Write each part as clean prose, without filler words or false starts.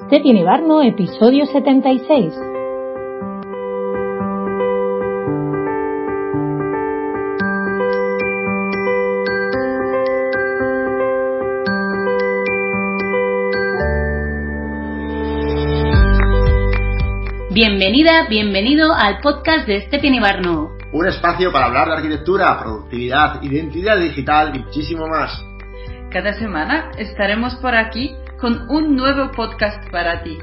Stepien Ibarno, episodio 76. Bienvenida, bienvenido al podcast de Stepien Ibarno. Un espacio para hablar de arquitectura, productividad, identidad digital y muchísimo más. Cada semana estaremos por aquí con un nuevo podcast para ti.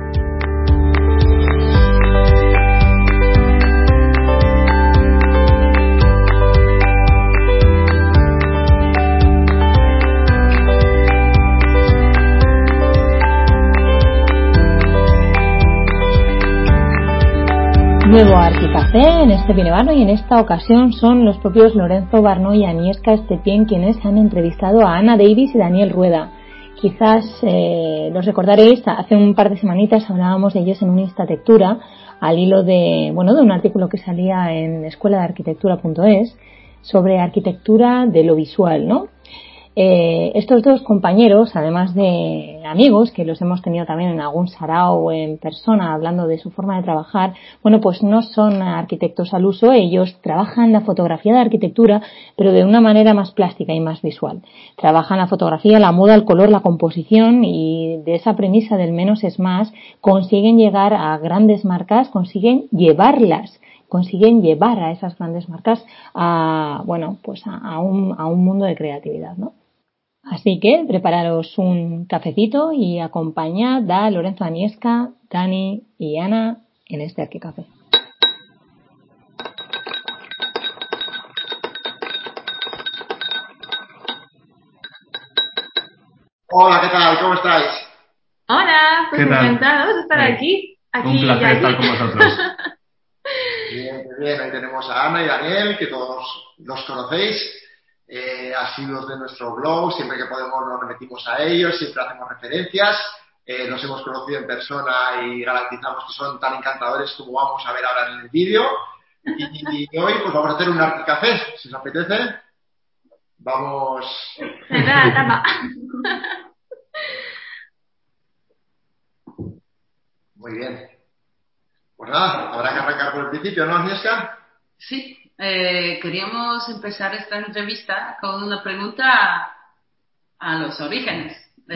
Nuevo Arquicafé en Stepien Ibarno, y en esta ocasión son los propios Lorenzo Barno y Agnieszka Stepien quienes han entrevistado a Ana Davis y Daniel Rueda. Quizás los recordaréis, hace un par de semanitas hablábamos de ellos en un Instatectura al hilo de un artículo que salía en escueladearquitectura.es sobre arquitectura de lo visual, ¿no? Estos dos compañeros, además de amigos, que los hemos tenido también en algún sarao o en persona hablando de su forma de trabajar, pues no son arquitectos al uso. Ellos trabajan la fotografía de arquitectura, pero de una manera más plástica y más visual. Trabajan la fotografía, la moda, el color, la composición, y de esa premisa del menos es más, consiguen llegar a grandes marcas, consiguen llevar a esas grandes marcas a un mundo de creatividad, ¿no? Así que prepararos un cafecito y acompañad a Lorenzo, Agnieszka, Dani y Ana en este Arquicafé. Hola, ¿qué tal? ¿Cómo estáis? Hola, pues encantados de estar aquí. Un placer estar con vosotros. Bien, hoy tenemos a Ana y Daniel, que todos los conocéis. Asiduos de nuestro blog, siempre que podemos nos remitimos a ellos, siempre hacemos referencias, los hemos conocido en persona y garantizamos que son tan encantadores como vamos a ver ahora en el vídeo. Y hoy pues vamos a hacer un Arquicafé, si os apetece. Vamos. Muy bien. Pues nada, habrá que arrancar por el principio, ¿no, Agnieszka? Sí, queríamos empezar esta entrevista con una pregunta a los orígenes.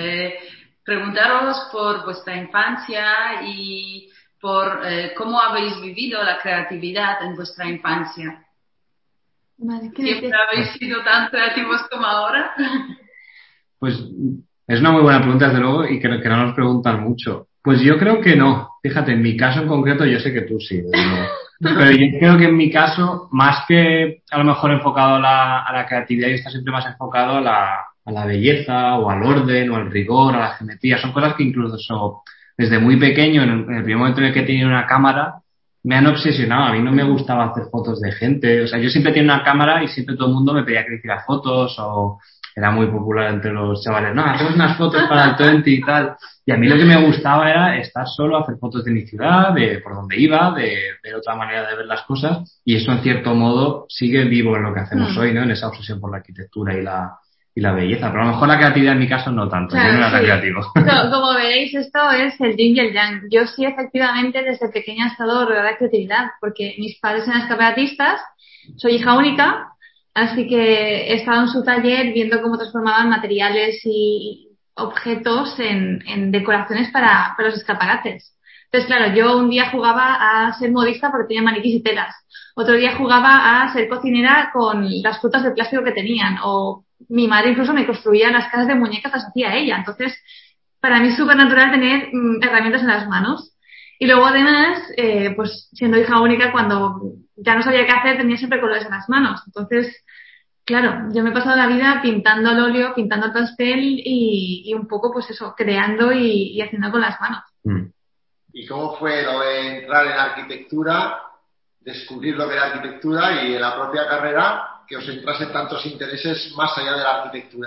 Preguntaros por vuestra infancia y por cómo habéis vivido la creatividad en vuestra infancia. ¿Siempre habéis sido tan creativos como ahora? Pues es una muy buena pregunta, desde luego, y creo que no nos preguntan mucho. Pues yo creo que no. Fíjate, en mi caso en concreto, yo sé que tú sí, desde luego. Pero yo creo que en mi caso, más que a lo mejor enfocado a la creatividad, yo está siempre más enfocado a la belleza, o al orden, o al rigor, a la geometría. Son cosas que incluso desde muy pequeño, en el primer momento en el que tenía una cámara, me han obsesionado. A mí no me gustaba hacer fotos de gente. O sea, yo siempre tenía una cámara y siempre todo el mundo me pedía que hiciera fotos, o era muy popular entre los chavales. No, hacemos unas fotos para el 20 y tal. Y a mí lo que me gustaba era estar solo, hacer fotos de mi ciudad, de por donde iba, de otra manera de ver las cosas. Y eso, en cierto modo, sigue vivo en lo que hacemos hoy, ¿no? En esa obsesión por la arquitectura y la belleza. Pero a lo mejor la creatividad en mi caso no tanto. Claro, yo no era tan creativo. Como veréis, esto es el yin y el yang. Yo sí, efectivamente, desde pequeña he estado rodeada de creatividad, porque mis padres eran escaparatistas, soy hija única, así que he estado en su taller viendo cómo transformaban materiales y objetos en decoraciones para los escaparates. Entonces, claro, yo un día jugaba a ser modista porque tenía maniquís y telas. Otro día jugaba a ser cocinera con las frutas de plástico que tenían. O mi madre incluso me construía las casas de muñecas, las hacía ella. Entonces, para mí es súper natural tener herramientas en las manos. Y luego, además, pues siendo hija única, cuando ya no sabía qué hacer, tenía siempre colores en las manos. Entonces, claro, yo me he pasado la vida pintando al óleo, pintando al pastel y un poco, pues eso, creando y haciendo con las manos. ¿Y cómo fue lo de entrar en arquitectura, descubrir lo que era arquitectura y en la propia carrera que os entrase tantos intereses más allá de la arquitectura?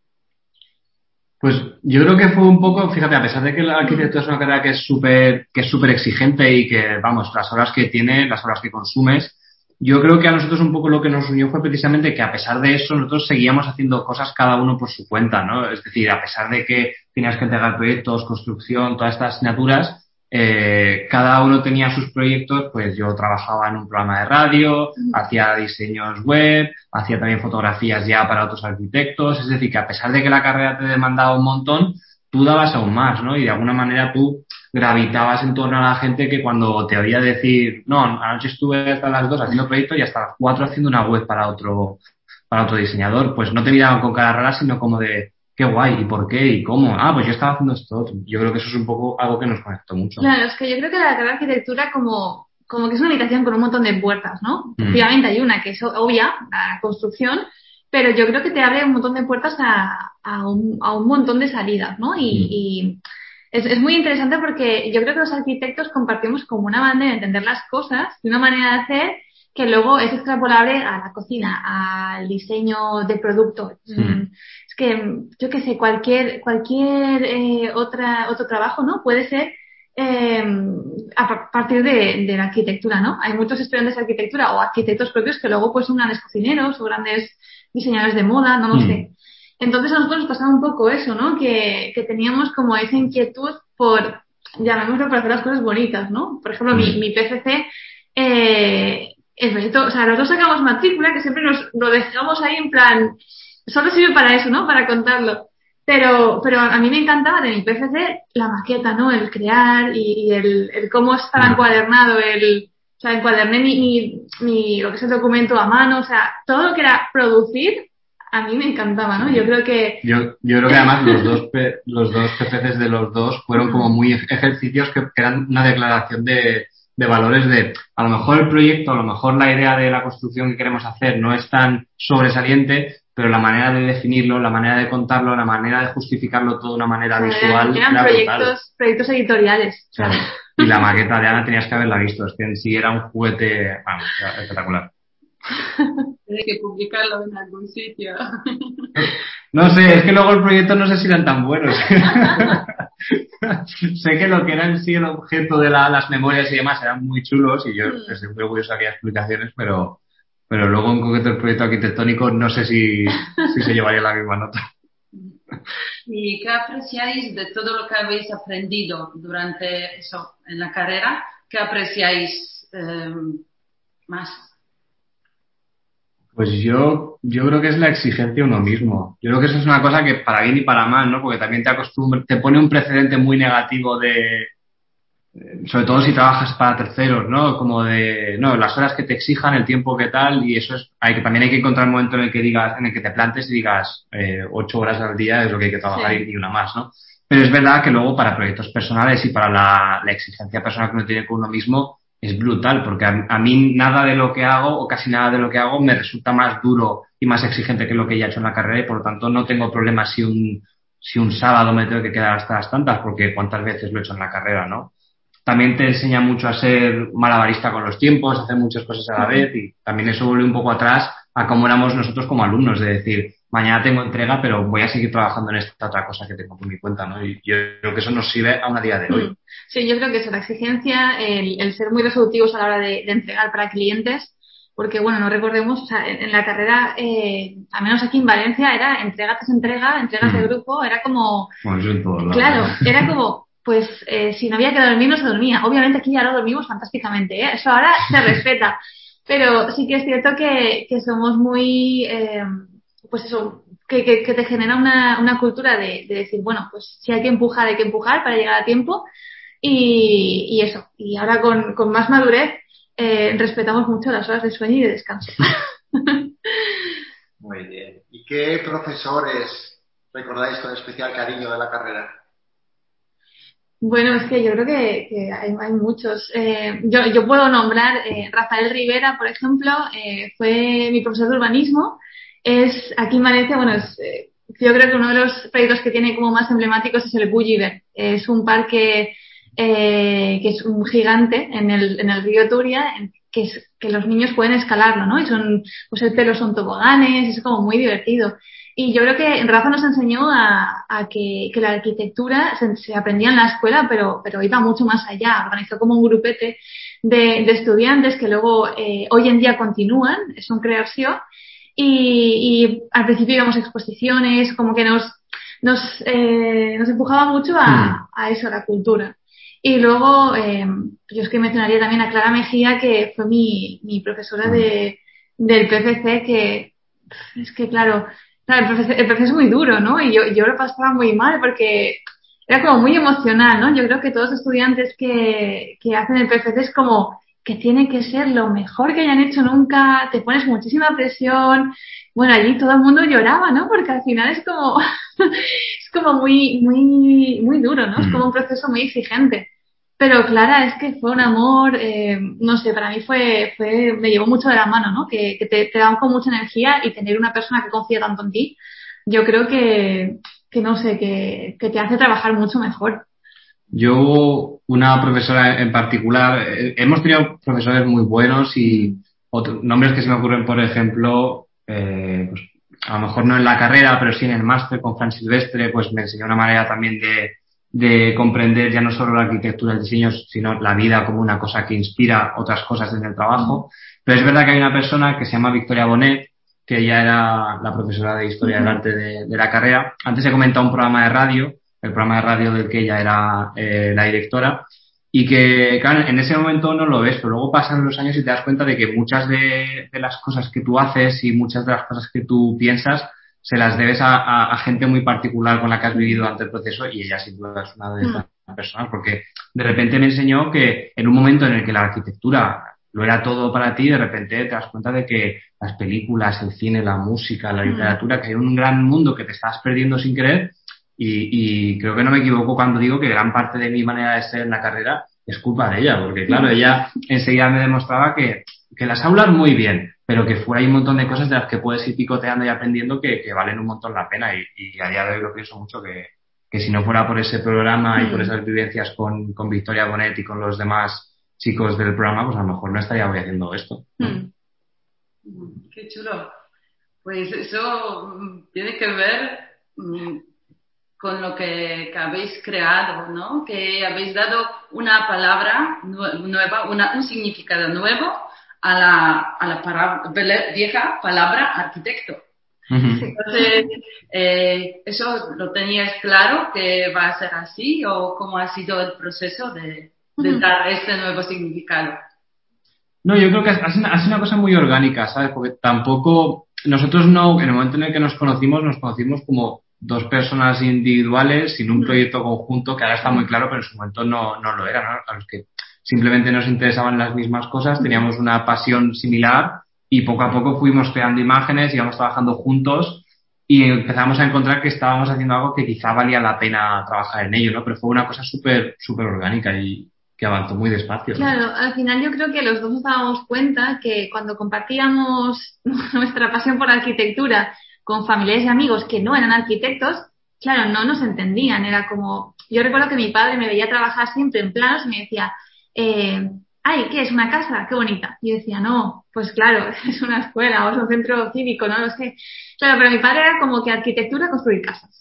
Pues yo creo que fue un poco, fíjate, a pesar de que la arquitectura es una carrera que es súper exigente y que, las horas que tiene, las horas que consumes, yo creo que a nosotros un poco lo que nos unió fue precisamente que a pesar de eso nosotros seguíamos haciendo cosas cada uno por su cuenta, ¿no? Es decir, a pesar de que tenías que entregar proyectos, construcción, todas estas asignaturas, cada uno tenía sus proyectos, pues yo trabajaba en un programa de radio, hacía diseños web, hacía también fotografías ya para otros arquitectos, es decir, que a pesar de que la carrera te demandaba un montón, tú dabas aún más, ¿no? Y de alguna manera tú gravitabas en torno a la gente que cuando te oía decir, no, anoche estuve hasta las 2 haciendo proyectos y hasta las 4 haciendo una web para otro diseñador, pues no te miraban con cara rara, sino como de, qué guay, ¿y por qué? ¿Y cómo? Ah, pues yo estaba haciendo esto otro. Yo creo que eso es un poco algo que nos conectó mucho. Claro, es que yo creo que la carrera de arquitectura como que es una habitación con un montón de puertas, ¿no? Efectivamente hay una que es obvia, la construcción, pero yo creo que te abre un montón de puertas a un montón de salidas, ¿no? Y es muy interesante porque yo creo que los arquitectos compartimos como una manera de entender las cosas y una manera de hacer que luego es extrapolable a la cocina, al diseño de producto. Es que, yo qué sé, cualquier otro trabajo, ¿no? Puede ser a partir de la arquitectura, ¿no? Hay muchos estudiantes de arquitectura o arquitectos propios que luego pues son grandes cocineros o grandes diseñadores de moda, no lo sé. Entonces a nosotros nos pasaba un poco eso, ¿no? Que teníamos como esa inquietud por, llamémoslo, por hacer las cosas bonitas, ¿no? Por ejemplo, mi PCC, el proyecto, o sea, los dos sacamos matrícula, que siempre lo dejamos ahí en plan, solo sirve para eso, ¿no? Para contarlo. Pero a mí me encantaba de mi PCC la maqueta, ¿no? El crear y el cómo estaba encuadernado, o sea, encuaderné mi lo que es el documento a mano, o sea, todo lo que era producir, a mí me encantaba, ¿no? Yo creo que... Yo creo que además los dos PCCs de los dos fueron como muy ejercicios que eran una declaración de valores de, a lo mejor el proyecto, a lo mejor la idea de la construcción que queremos hacer no es tan sobresaliente, pero la manera de definirlo, la manera de contarlo, la manera de justificarlo todo de una manera visual eran proyectos editoriales. Claro. Y la maqueta de Ana tenías que haberla visto, es que en sí era un juguete, vamos, espectacular. Tienes que publicarlo en algún sitio. No sé, es que luego el proyecto no sé si eran tan buenos. Sé que lo que era en sí el objeto de las memorias y demás eran muy chulos y yo estoy muy orgulloso de aquellas explicaciones, pero luego en concreto el proyecto arquitectónico no sé si se llevaría la misma nota. ¿Y qué apreciáis de todo lo que habéis aprendido durante eso en la carrera? ¿Qué apreciáis más? Pues yo creo que es la exigencia a uno mismo. Yo creo que eso es una cosa que para bien y para mal, ¿no? Porque también te pone un precedente muy negativo sobre todo si trabajas para terceros, ¿no? Como de, no, las horas que te exijan, el tiempo que tal, y eso también hay que encontrar un momento en el que te plantes y digas, 8 horas al día es lo que hay que trabajar y una más, ¿no? Pero es verdad que luego para proyectos personales y para la exigencia personal que uno tiene con uno mismo, es brutal, porque a mí nada de lo que hago, o casi nada de lo que hago, me resulta más duro y más exigente que lo que ya he hecho en la carrera, y por lo tanto no tengo problemas si un sábado me tengo que quedar hasta las tantas, porque cuántas veces lo he hecho en la carrera, ¿no? También te enseña mucho a ser malabarista con los tiempos, a hacer muchas cosas a la vez, y también eso vuelve un poco atrás a cómo éramos nosotros como alumnos, de decir, mañana tengo entrega, pero voy a seguir trabajando en esta otra cosa que tengo por mi cuenta, ¿no? Y yo creo que eso nos sirve aún a día de hoy. Sí, yo creo que eso, la exigencia, el ser muy resolutivos a la hora de entregar para clientes, porque bueno, no recordemos, o sea, en la carrera, al menos aquí en Valencia, era entrega tras entregas de grupo, era como... Bueno, eso en todos lados. Claro, era como, pues, si no había que dormir, no se dormía. Obviamente aquí ya lo dormimos fantásticamente, ¿eh? Eso ahora se respeta. Pero sí que es cierto que somos muy, pues eso, que te genera una cultura de decir, bueno, pues si hay que empujar para llegar a tiempo. Y eso. Y ahora con más madurez, respetamos mucho las horas de sueño y de descanso. Muy bien. ¿Y qué profesores recordáis con especial cariño de la carrera? Bueno, es que yo creo que hay muchos. Yo puedo nombrar Rafael Rivera, por ejemplo, fue mi profesor de urbanismo. Es aquí en Valencia, bueno, yo creo que uno de los proyectos que tiene como más emblemáticos es el Gulliver. Es un parque que es un gigante en el río Turia, que los niños pueden escalarlo, ¿no? Y pues el pelo son toboganes, es como muy divertido. Y yo creo que Rafa nos enseñó a que la arquitectura se aprendía en la escuela, pero iba mucho más allá. Organizó como un grupete de estudiantes que luego hoy en día continúan, es un creació, y al principio íbamos a exposiciones, como que nos nos empujaba mucho a eso, a la cultura. Y luego, yo es que mencionaría también a Clara Mejía, que fue mi profesora del PFC, que es que, claro, el PFC es muy duro, ¿no? Y yo lo pasaba muy mal porque era como muy emocional, ¿no? Yo creo que todos los estudiantes que hacen el PFC es como que tiene que ser lo mejor que hayan hecho nunca, te pones muchísima presión. Bueno, allí todo el mundo lloraba, ¿no? Porque al final es como es como muy duro, ¿no? Es como un proceso muy exigente. Pero Clara, es que fue un amor, no sé, para mí me llevó mucho de la mano, ¿no? Que te dan con mucha energía, y tener una persona que confía tanto en ti, yo creo que no sé, que te hace trabajar mucho mejor. Yo, una profesora en particular, hemos tenido profesores muy buenos y nombres que se me ocurren, por ejemplo, pues, a lo mejor no en la carrera, pero sí en el máster con Fran Silvestre, pues me enseñó una manera también de comprender ya no solo la arquitectura, el diseño, sino la vida como una cosa que inspira otras cosas en el trabajo. Pero es verdad que hay una persona que se llama Victoria Bonet, que ella era la profesora de Historia del Arte de la carrera. Antes he comentado un programa de radio, el programa de radio del que ella era la directora, y que, claro, en ese momento no lo ves, pero luego pasan los años y te das cuenta de que muchas de las cosas que tú haces y muchas de las cosas que tú piensas se las debes a gente muy particular con la que has vivido durante el proceso, y ella sin duda es una de estas personas, porque de repente me enseñó que en un momento en el que la arquitectura lo era todo para ti, de repente te das cuenta de que las películas, el cine, la música, la literatura, que hay un gran mundo que te estás perdiendo sin querer. Y creo que no me equivoco cuando digo que gran parte de mi manera de ser en la carrera es culpa de ella, porque claro, ella enseguida me demostraba que las aulas muy bien, pero que fuera hay un montón de cosas de las que puedes ir picoteando y aprendiendo que valen un montón la pena, y a día de hoy lo pienso mucho, que si no fuera por ese programa y por esas vivencias con Victoria Bonet y con los demás chicos del programa, pues a lo mejor no estaría hoy haciendo esto, ¿no? Qué chulo. Pues eso tiene que ver con lo que habéis creado, ¿no? Que habéis dado una palabra nueva, un significado nuevo a la vieja palabra arquitecto. Entonces, ¿eso lo teníais claro que va a ser así, o cómo ha sido el proceso de dar este nuevo significado? No, yo creo que ha sido una cosa muy orgánica, ¿sabes? Porque tampoco, nosotros no, en el momento en el que nos conocimos como dos personas individuales sin un proyecto conjunto, que ahora está muy claro, pero en su momento no lo era, ¿no? A los que simplemente nos interesaban las mismas cosas, teníamos una pasión similar, y poco a poco fuimos creando imágenes, íbamos trabajando juntos y empezamos a encontrar que estábamos haciendo algo que quizá valía la pena trabajar en ello, ¿no? Pero fue una cosa súper orgánica y que avanzó muy despacio, ¿no? Claro, al final yo creo que los dos nos dábamos cuenta que cuando compartíamos nuestra pasión por la arquitectura con familiares y amigos que no eran arquitectos, claro, no nos entendían. Era como, yo recuerdo que mi padre me veía trabajar siempre en planos y me decía, ay, ¿qué es una casa? Qué bonita. Y yo decía, no, pues claro, es una escuela o es un centro cívico, no lo sé. Claro, pero mi padre era como que arquitectura, construir casas.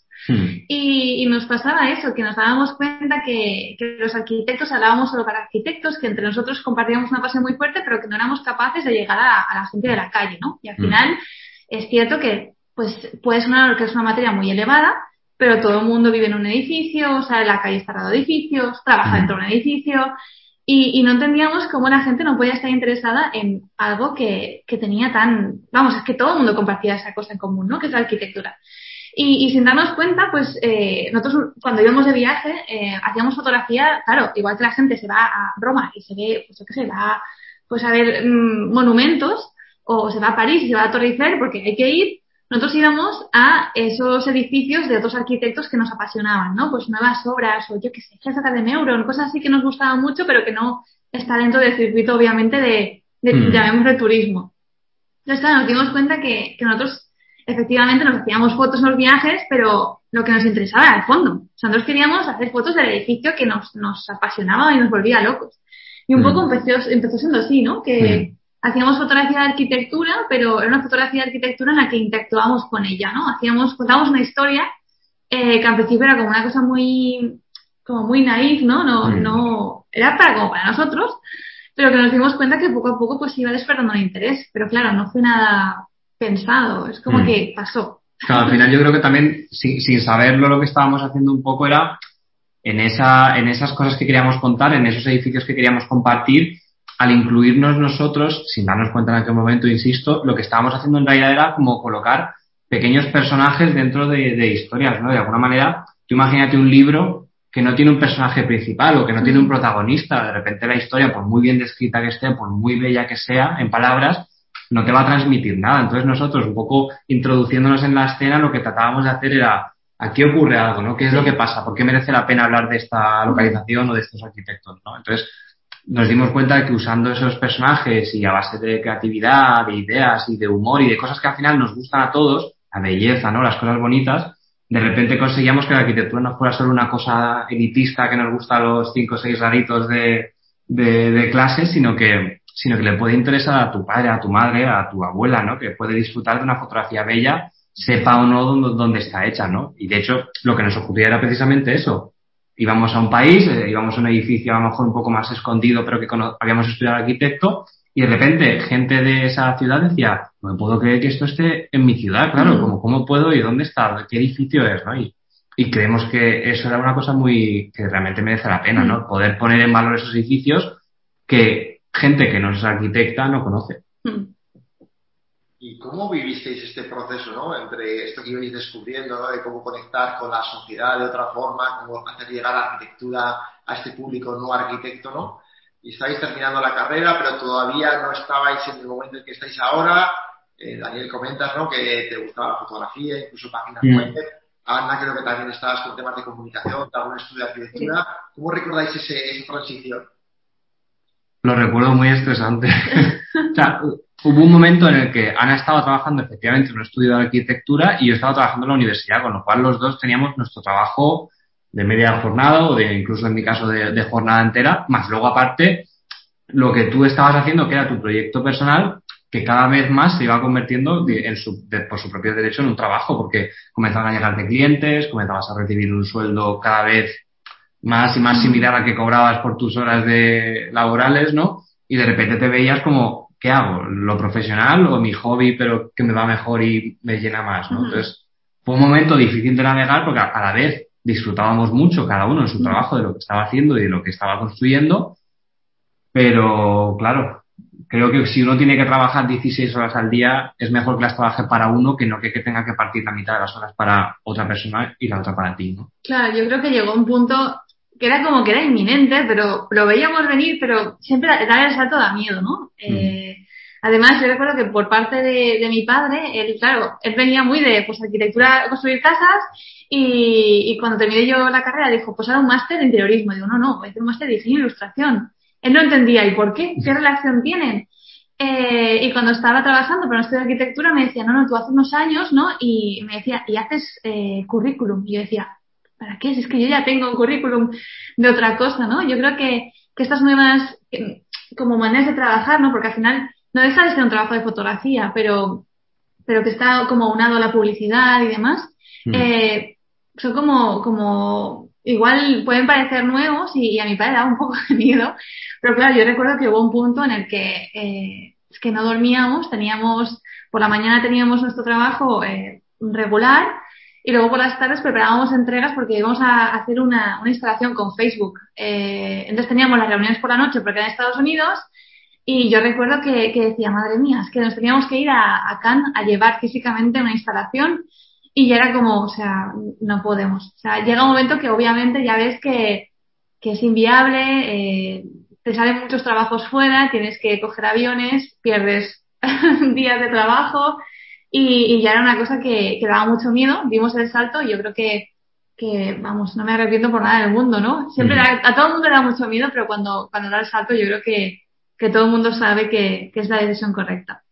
Y nos pasaba eso, que nos dábamos cuenta que los arquitectos hablábamos solo para arquitectos, que entre nosotros compartíamos una pasión muy fuerte, pero que no éramos capaces de llegar a la gente de la calle, ¿no? Y al final es cierto que pues puede sonar que es una materia muy elevada, pero todo el mundo vive en un edificio, o sea, en la calle está rodeado de edificios, trabaja dentro de un edificio, y no entendíamos cómo la gente no podía estar interesada en algo que tenía vamos, es que todo el mundo compartía esa cosa en común, ¿no? Que es la arquitectura. Y sin darnos cuenta, pues nosotros cuando íbamos de viaje hacíamos fotografía, claro, igual que la gente se va a Roma y se ve, pues yo qué sé, va pues a ver monumentos, o se va a París y se va a Torre Eiffel porque hay que ir. Nosotros íbamos a esos edificios de otros arquitectos que nos apasionaban, ¿no? Pues nuevas obras, o yo qué sé, Plaza de Meuron, cosas así que nos gustaban mucho, pero que no está dentro del circuito, obviamente, de llamémosle turismo. Entonces, claro, nos dimos cuenta que nosotros efectivamente nos hacíamos fotos en los viajes, pero lo que nos interesaba era el fondo. O sea, nosotros queríamos hacer fotos del edificio que nos apasionaba y nos volvía locos. Y un poco empezó siendo así, ¿no? Que hacíamos fotografía de arquitectura, pero era una fotografía de arquitectura en la que interactuábamos con ella, ¿no? Contábamos una historia que al principio era como una cosa muy naif, ¿no? No era como para nosotros, pero que nos dimos cuenta que poco a poco pues iba despertando el interés. Pero claro, no fue nada pensado, es como que pasó. Claro, al final yo creo que también, sin saberlo, lo que estábamos haciendo un poco era en esas cosas que queríamos contar, en esos edificios que queríamos compartir, al incluirnos nosotros, sin darnos cuenta en aquel momento, insisto, lo que estábamos haciendo en realidad era como colocar pequeños personajes dentro de historias, ¿no? De alguna manera, tú imagínate un libro que no tiene un personaje principal o que no tiene un protagonista. De repente la historia, por muy bien descrita que esté, por muy bella que sea, en palabras, no te va a transmitir nada. Entonces nosotros, un poco introduciéndonos en la escena, lo que tratábamos de hacer era, aquí ocurre algo, ¿no? ¿Qué es lo que pasa? ¿Por qué merece la pena hablar de esta localización o de estos arquitectos, ¿no? Entonces nos dimos cuenta de que usando esos personajes y a base de creatividad, de ideas y de humor y de cosas que al final nos gustan a todos, la belleza, ¿no? Las cosas bonitas, de repente conseguíamos que la arquitectura no fuera solo una cosa elitista que nos gusta a los 5 o 6 raritos de clase, sino que le puede interesar a tu padre, a tu madre, a tu abuela, ¿no? Que puede disfrutar de una fotografía bella, sepa o no dónde está hecha, ¿no? Y de hecho, lo que nos ocurría era precisamente eso. Íbamos a un país, íbamos a un edificio a lo mejor un poco más escondido, pero que habíamos estudiado arquitecto, y de repente gente de esa ciudad decía, no me puedo creer que esto esté en mi ciudad, claro, ¿cómo puedo y dónde está? ¿Qué edificio es? ¿No? Y creemos que eso era una cosa que realmente merece la pena, ¿no? Poder poner en valor esos edificios que gente que no es arquitecta no conoce. ¿Y cómo vivisteis este proceso, ¿no? Entre esto que ibais descubriendo, ¿no? De cómo conectar con la sociedad de otra forma, cómo hacer llegar la arquitectura a este público no arquitecto, ¿no? Y estáis terminando la carrera, pero todavía no estabais en el momento en que estáis ahora. Daniel, comentas, ¿no? Que te gustaba la fotografía, incluso páginas web. Ana, creo que también estabas con temas de comunicación, de algún estudio de arquitectura. ¿Cómo recordáis esa transición? Lo recuerdo muy estresante. O sea, hubo un momento en el que Ana estaba trabajando efectivamente en un estudio de arquitectura y yo estaba trabajando en la universidad, con lo cual los dos teníamos nuestro trabajo de media jornada o incluso en mi caso de jornada entera, más luego aparte lo que tú estabas haciendo, que era tu proyecto personal, que cada vez más se iba convirtiendo por su propio derecho en un trabajo, porque comenzaban a llegarte clientes, comenzabas a recibir un sueldo cada vez más y más similar al que cobrabas por tus horas laborales, ¿no? Y de repente te veías como, ¿qué hago? ¿Lo profesional o mi hobby, pero que me va mejor y me llena más, ¿no? Entonces, fue un momento difícil de navegar porque a la vez disfrutábamos mucho cada uno en su trabajo de lo que estaba haciendo y de lo que estaba construyendo, pero claro, creo que si uno tiene que trabajar 16 horas al día, es mejor que las trabaje para uno que no que tenga que partir la mitad de las horas para otra persona y la otra para ti, ¿no? Claro, yo creo que llegó un punto que era como que era inminente, pero lo veíamos venir, pero siempre dar el salto da miedo, ¿no? Además, yo recuerdo que por parte de mi padre, él venía muy de pues arquitectura, construir casas, y cuando terminé yo la carrera dijo, pues ahora un máster de interiorismo. Digo, no, voy a hacer un máster de diseño e ilustración. Él no entendía, ¿y por qué? ¿Qué relación tienen? Y cuando estaba trabajando para un estudio de arquitectura me decía, no, tú hace unos años, ¿no? Y me decía, ¿y haces currículum? Y yo decía, ¿para qué? Si es que yo ya tengo un currículum de otra cosa, ¿no? Yo creo que estas nuevas como maneras de trabajar, ¿no? Porque al final no deja de ser un trabajo de fotografía, pero que está como unado a la publicidad y demás, son como igual pueden parecer nuevos y a mi padre daba un poco de miedo, pero claro, yo recuerdo que hubo un punto en el que es que no dormíamos, por la mañana teníamos nuestro trabajo regular y luego por las tardes preparábamos entregas porque íbamos a hacer una instalación con Facebook. Entonces teníamos las reuniones por la noche porque era en Estados Unidos. Y yo recuerdo que decía, madre mía, es que nos teníamos que ir a Cannes a llevar físicamente una instalación y ya era como, o sea, no podemos. O sea, llega un momento que obviamente ya ves que es inviable, te salen muchos trabajos fuera, tienes que coger aviones, pierdes días de trabajo y ya era una cosa que daba mucho miedo. Dimos el salto y yo creo que vamos, no me arrepiento por nada del mundo, ¿no? Siempre a todo el mundo le da mucho miedo, pero cuando da el salto yo creo que todo el mundo sabe que es la decisión correcta.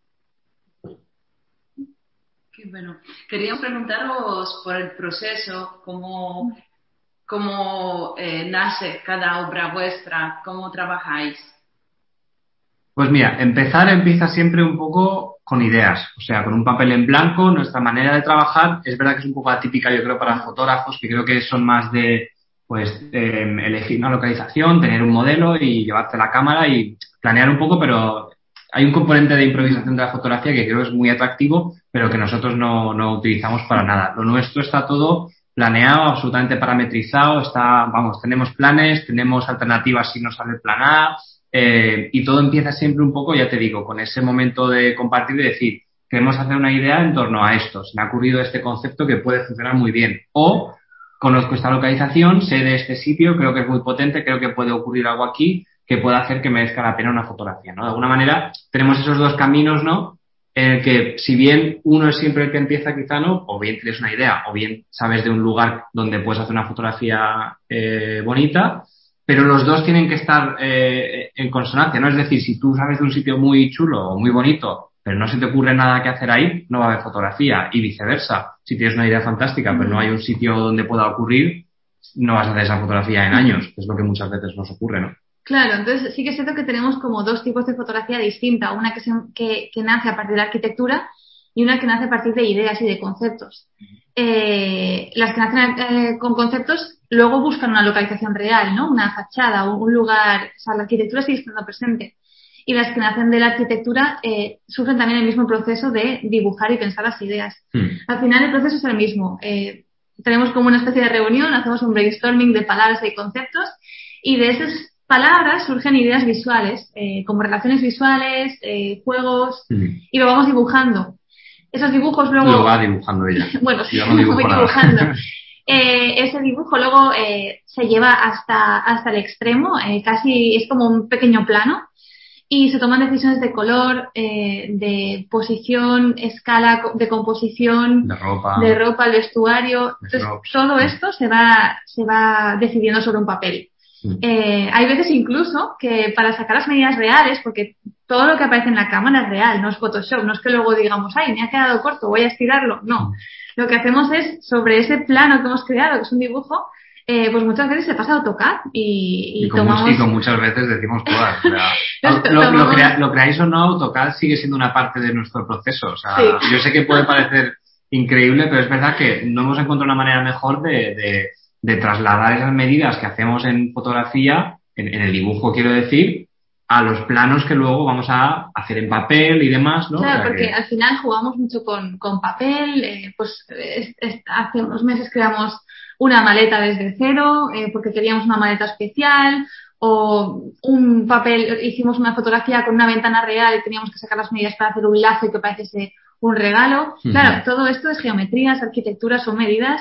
Qué bueno. Quería preguntaros por el proceso, cómo nace cada obra vuestra, cómo trabajáis. Pues mira, empieza siempre un poco con ideas, o sea, con un papel en blanco. Nuestra manera de trabajar es verdad que es un poco atípica, yo creo, para fotógrafos, que creo que son más de elegir una localización, tener un modelo y llevarte la cámara y planear un poco, pero hay un componente de improvisación de la fotografía que creo que es muy atractivo, pero que nosotros no utilizamos para nada. Lo nuestro está todo planeado, absolutamente parametrizado, tenemos planes, tenemos alternativas si no sale el plan A, y todo empieza siempre un poco, ya te digo, con ese momento de compartir y decir, queremos hacer una idea en torno a esto, se me ha ocurrido este concepto que puede funcionar muy bien, o conozco esta localización, sé de este sitio, creo que es muy potente, creo que puede ocurrir algo aquí que pueda hacer que merezca la pena una fotografía, ¿no? De alguna manera tenemos esos dos caminos, ¿no? En el que si bien uno es siempre el que empieza, quizá no, o bien tienes una idea, o bien sabes de un lugar donde puedes hacer una fotografía bonita, pero los dos tienen que estar en consonancia, ¿no? Es decir, si tú sabes de un sitio muy chulo o muy bonito, pero no se te ocurre nada que hacer ahí, no va a haber fotografía, y viceversa. Si tienes una idea fantástica, pero no hay un sitio donde pueda ocurrir, no vas a hacer esa fotografía en años, que es lo que muchas veces nos ocurre, ¿no? Claro, entonces sí que es cierto que tenemos como dos tipos de fotografía distinta, una que nace a partir de la arquitectura y una que nace a partir de ideas y de conceptos. Las que nacen con conceptos luego buscan una localización real, ¿no? Una fachada, un lugar, o sea, la arquitectura sigue estando presente. Y las que nacen de la arquitectura sufren también el mismo proceso de dibujar y pensar las ideas. Al final el proceso es el mismo. Tenemos como una especie de reunión, hacemos un brainstorming de palabras y conceptos y de esas palabras surgen ideas visuales, como relaciones visuales, juegos, y lo vamos dibujando. Esos dibujos luego... Lo va dibujando ella. Bueno, sí, yo no dibujo voy nada. dibujando. Ese dibujo luego se lleva hasta el extremo, casi es como un pequeño plano, y se toman decisiones de color, de posición, escala de composición, de ropa, el vestuario. Entonces, todo esto se va decidiendo sobre un papel. Hay veces incluso que para sacar las medidas reales, porque todo lo que aparece en la cámara es real, no es Photoshop, no es que luego digamos, ay, me ha quedado corto, voy a estirarlo. No. Lo que hacemos es, sobre ese plano que hemos creado, que es un dibujo, pues muchas veces se pasa a AutoCAD y tomamos... Y con muchas veces decimos todas. O sea, lo creáis o no, AutoCAD sigue siendo una parte de nuestro proceso. O sea, sí. Yo sé que puede parecer increíble, pero es verdad que no hemos encontrado una manera mejor de trasladar esas medidas que hacemos en fotografía, en el dibujo quiero decir, a los planos que luego vamos a hacer en papel y demás, ¿no? Claro, porque al final jugamos mucho con papel, hace unos meses creamos una maleta desde cero, porque queríamos una maleta especial, o un papel, hicimos una fotografía con una ventana real y teníamos que sacar las medidas para hacer un lazo y que pareciese un regalo. Claro, todo esto es geometrías, arquitecturas, son medidas.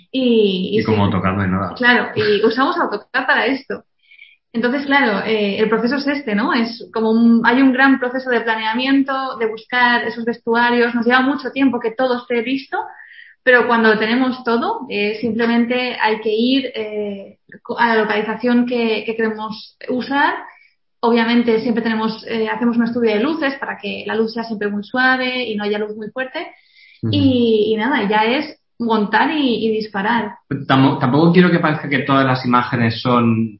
Y como AutoCAD no hay nada. Claro, y usamos AutoCAD para esto. Entonces, claro, el proceso es este, ¿no? Es como hay un gran proceso de planeamiento, de buscar esos vestuarios. Nos lleva mucho tiempo que todo esté listo, pero cuando lo tenemos todo, simplemente hay que ir a la localización que queremos usar. Obviamente siempre hacemos un estudio de luces para que la luz sea siempre muy suave y no haya luz muy fuerte. Y nada, ya es montar y disparar. Tampoco quiero que parezca que todas las imágenes son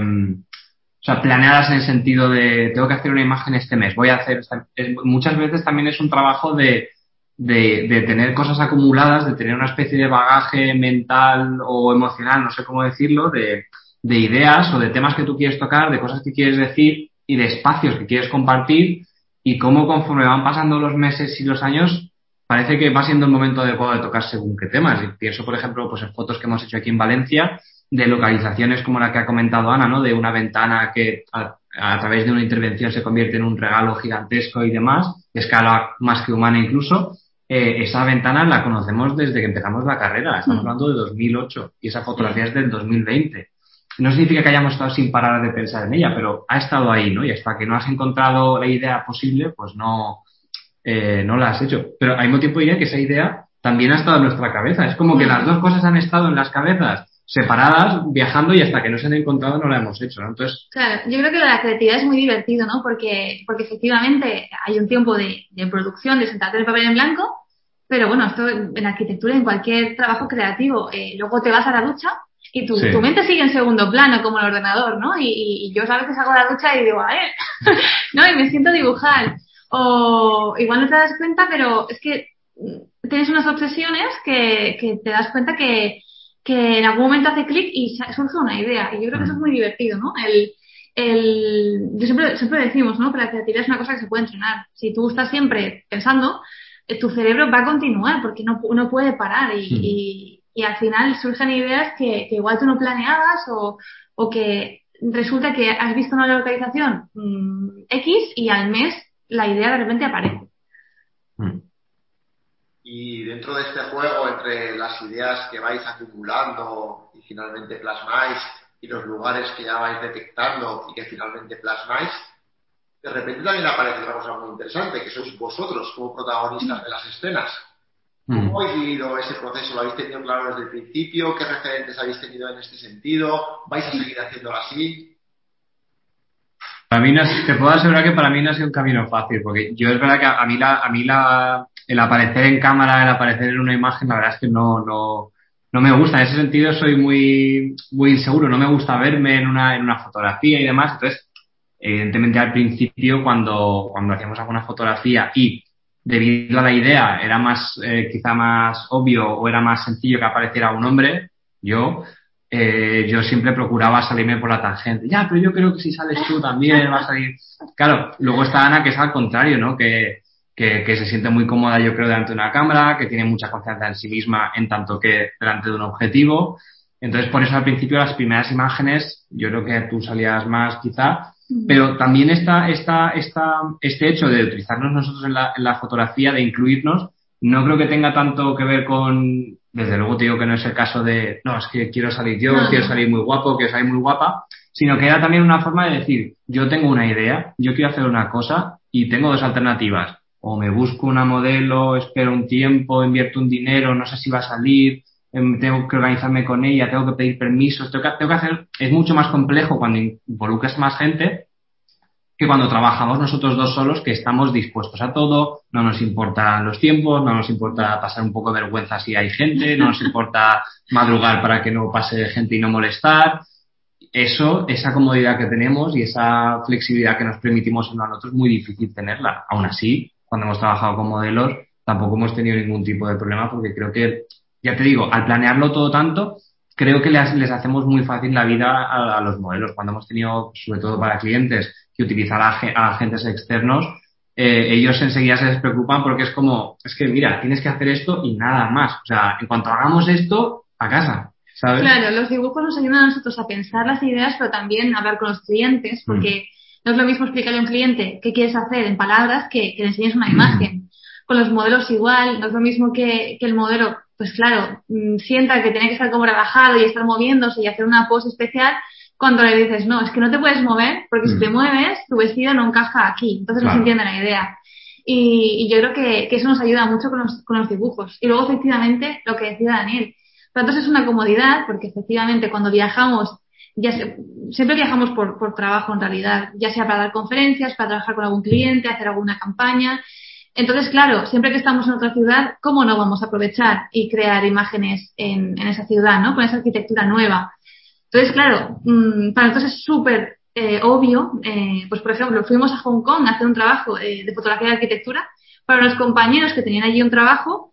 o sea, planeadas en el sentido de tengo que hacer una imagen este mes, voy a hacer muchas veces también es un trabajo de tener cosas acumuladas, de tener una especie de bagaje mental o emocional, no sé cómo decirlo, de ideas o de temas que tú quieres tocar, de cosas que quieres decir y de espacios que quieres compartir, y cómo conforme van pasando los meses y los años parece que va siendo el momento adecuado de tocar según qué temas. Y pienso, por ejemplo, pues en fotos que hemos hecho aquí en Valencia, de localizaciones como la que ha comentado Ana, ¿no? De una ventana que a través de una intervención se convierte en un regalo gigantesco y demás, de escala más que humana incluso. Esa ventana la conocemos desde que empezamos la carrera, estamos hablando de 2008 y esa fotografía es del 2020. No significa que hayamos estado sin parar de pensar en ella, pero ha estado ahí, ¿no? Y hasta que no has encontrado la idea posible, pues no la has hecho. Pero al mismo tiempo diría que esa idea también ha estado en nuestra cabeza. Es como que las dos cosas han estado en las cabezas separadas, viajando, y hasta que no se han encontrado no la hemos hecho, ¿no? Entonces... Claro, yo creo que la creatividad es muy divertido, ¿no? Porque efectivamente hay un tiempo de producción, de sentarte en el papel en blanco, pero bueno, esto en arquitectura, en cualquier trabajo creativo, luego te vas a la ducha y tu mente sigue en segundo plano, como el ordenador, ¿no? Y yo a veces salgo de la ducha y digo, ¿no? Y me siento a dibujar. O igual no te das cuenta, pero es que tienes unas obsesiones que te das cuenta que en algún momento hace clic y surge una idea. Y yo creo que eso es muy divertido, ¿no? siempre decimos, ¿no? Que la creatividad es una cosa que se puede entrenar. Si tú estás siempre pensando, tu cerebro va a continuar porque no puede parar y al final surgen ideas que igual tú no planeabas o que resulta que has visto una localización X y al mes la idea de repente aparece. Y dentro de este juego, entre las ideas que vais acumulando y finalmente plasmáis, y los lugares que ya vais detectando y que finalmente plasmáis, de repente también aparece otra cosa muy interesante, que sois vosotros como protagonistas de las escenas. ¿Cómo habéis vivido ese proceso? ¿Lo habéis tenido claro desde el principio? ¿Qué referentes habéis tenido en este sentido? ¿Vais a seguir haciéndolo así? Para mí te puedo asegurar que para mí no ha sido un camino fácil, porque yo es verdad que el aparecer en cámara, el aparecer en una imagen, la verdad es que no me gusta. En ese sentido soy muy inseguro, no me gusta verme en una fotografía y demás. Entonces, evidentemente al principio cuando hacíamos alguna fotografía y debido a la idea era quizá más obvio o era más sencillo que apareciera un hombre, yo siempre procuraba salirme por la tangente. Ya, pero yo creo que si sales tú también va a salir. Claro, luego está Ana, que es al contrario, ¿no? Que se siente muy cómoda, yo creo, delante de una cámara, que tiene mucha confianza en sí misma en tanto que delante de un objetivo. Entonces, por eso al principio las primeras imágenes, yo creo que tú salías más quizá, pero también este hecho de utilizarnos nosotros en la fotografía, de incluirnos, no creo que tenga tanto que ver con, desde luego te digo que no es el caso de, no, es que quiero salir yo, quiero salir muy guapo, quiero salir muy guapa, sino que era también una forma de decir, yo tengo una idea, yo quiero hacer una cosa y tengo dos alternativas. O me busco una modelo, espero un tiempo, invierto un dinero, no sé si va a salir, tengo que organizarme con ella, tengo que pedir permisos, tengo que hacer, es mucho más complejo cuando involucras más gente que cuando trabajamos nosotros dos solos, que estamos dispuestos a todo, no nos importan los tiempos, no nos importa pasar un poco de vergüenza si hay gente, no nos importa madrugar para que no pase gente y no molestar. Esa comodidad que tenemos y esa flexibilidad que nos permitimos uno a otro es muy difícil tenerla. Aún así, cuando hemos trabajado con modelos, tampoco hemos tenido ningún tipo de problema porque creo que, ya te digo, al planearlo todo tanto, creo que les hacemos muy fácil la vida a los modelos. Cuando hemos tenido, sobre todo para clientes, que utilizar a agentes externos, ellos enseguida se despreocupan porque es que mira, tienes que hacer esto y nada más. O sea, en cuanto hagamos esto, a casa, ¿sabes? Claro, los dibujos nos ayudan a nosotros a pensar las ideas, pero también a hablar con los clientes, porque no es lo mismo explicarle a un cliente qué quieres hacer en palabras que le enseñes una imagen. Con los modelos igual, no es lo mismo que el modelo, pues claro, sienta que tiene que estar como relajado y estar moviéndose y hacer una pose especial, cuando le dices, no, es que no te puedes mover, porque si te mueves, tu vestido no encaja aquí, entonces no se entiende la idea. Y yo creo que eso nos ayuda mucho con los dibujos. Y luego, efectivamente, lo que decía Daniel, para nosotros es una comodidad, porque efectivamente cuando viajamos, siempre viajamos por trabajo en realidad, ya sea para dar conferencias, para trabajar con algún cliente, hacer alguna campaña. Entonces, claro, siempre que estamos en otra ciudad, ¿cómo no vamos a aprovechar y crear imágenes en esa ciudad, ¿no? Con esa arquitectura nueva. Entonces, claro, para nosotros es súper obvio, pues por ejemplo, fuimos a Hong Kong a hacer un trabajo de fotografía de arquitectura para los compañeros que tenían allí un trabajo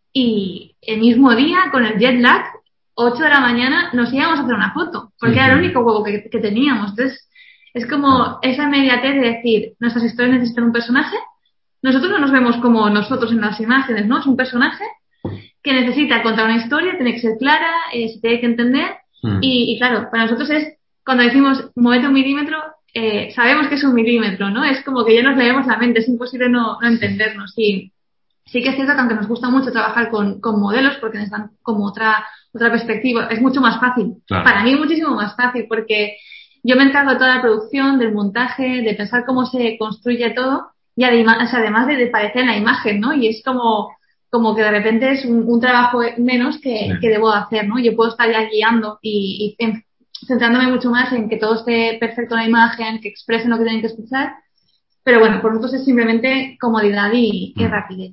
y el mismo día, con el jet lag, 8 de la mañana, nos íbamos a hacer una foto, porque era el único juego que teníamos. Entonces, es como esa inmediatez de decir, nuestras historias necesitan un personaje, nosotros no nos vemos como nosotros en las imágenes, ¿no? Es un personaje que necesita contar una historia, tiene que ser clara, se tiene que entender, y claro, para nosotros es, cuando decimos, muévete 1 milímetro, sabemos que es 1 milímetro, ¿no? Es como que ya nos leemos la mente, es imposible no entendernos. Y sí que es cierto que aunque nos gusta mucho trabajar con modelos porque nos dan como otra perspectiva, es mucho más fácil. Claro. Para mí muchísimo más fácil porque yo me encargo de toda la producción, del montaje, de pensar cómo se construye todo y además de parecer en la imagen, ¿no? Y es como que de repente es un trabajo menos que debo hacer, ¿no? Yo puedo estar ya guiando y centrándome mucho más en que todo esté perfecto en la imagen, que expresen lo que tienen que expresar, pero bueno, por nosotros es simplemente comodidad y rapidez.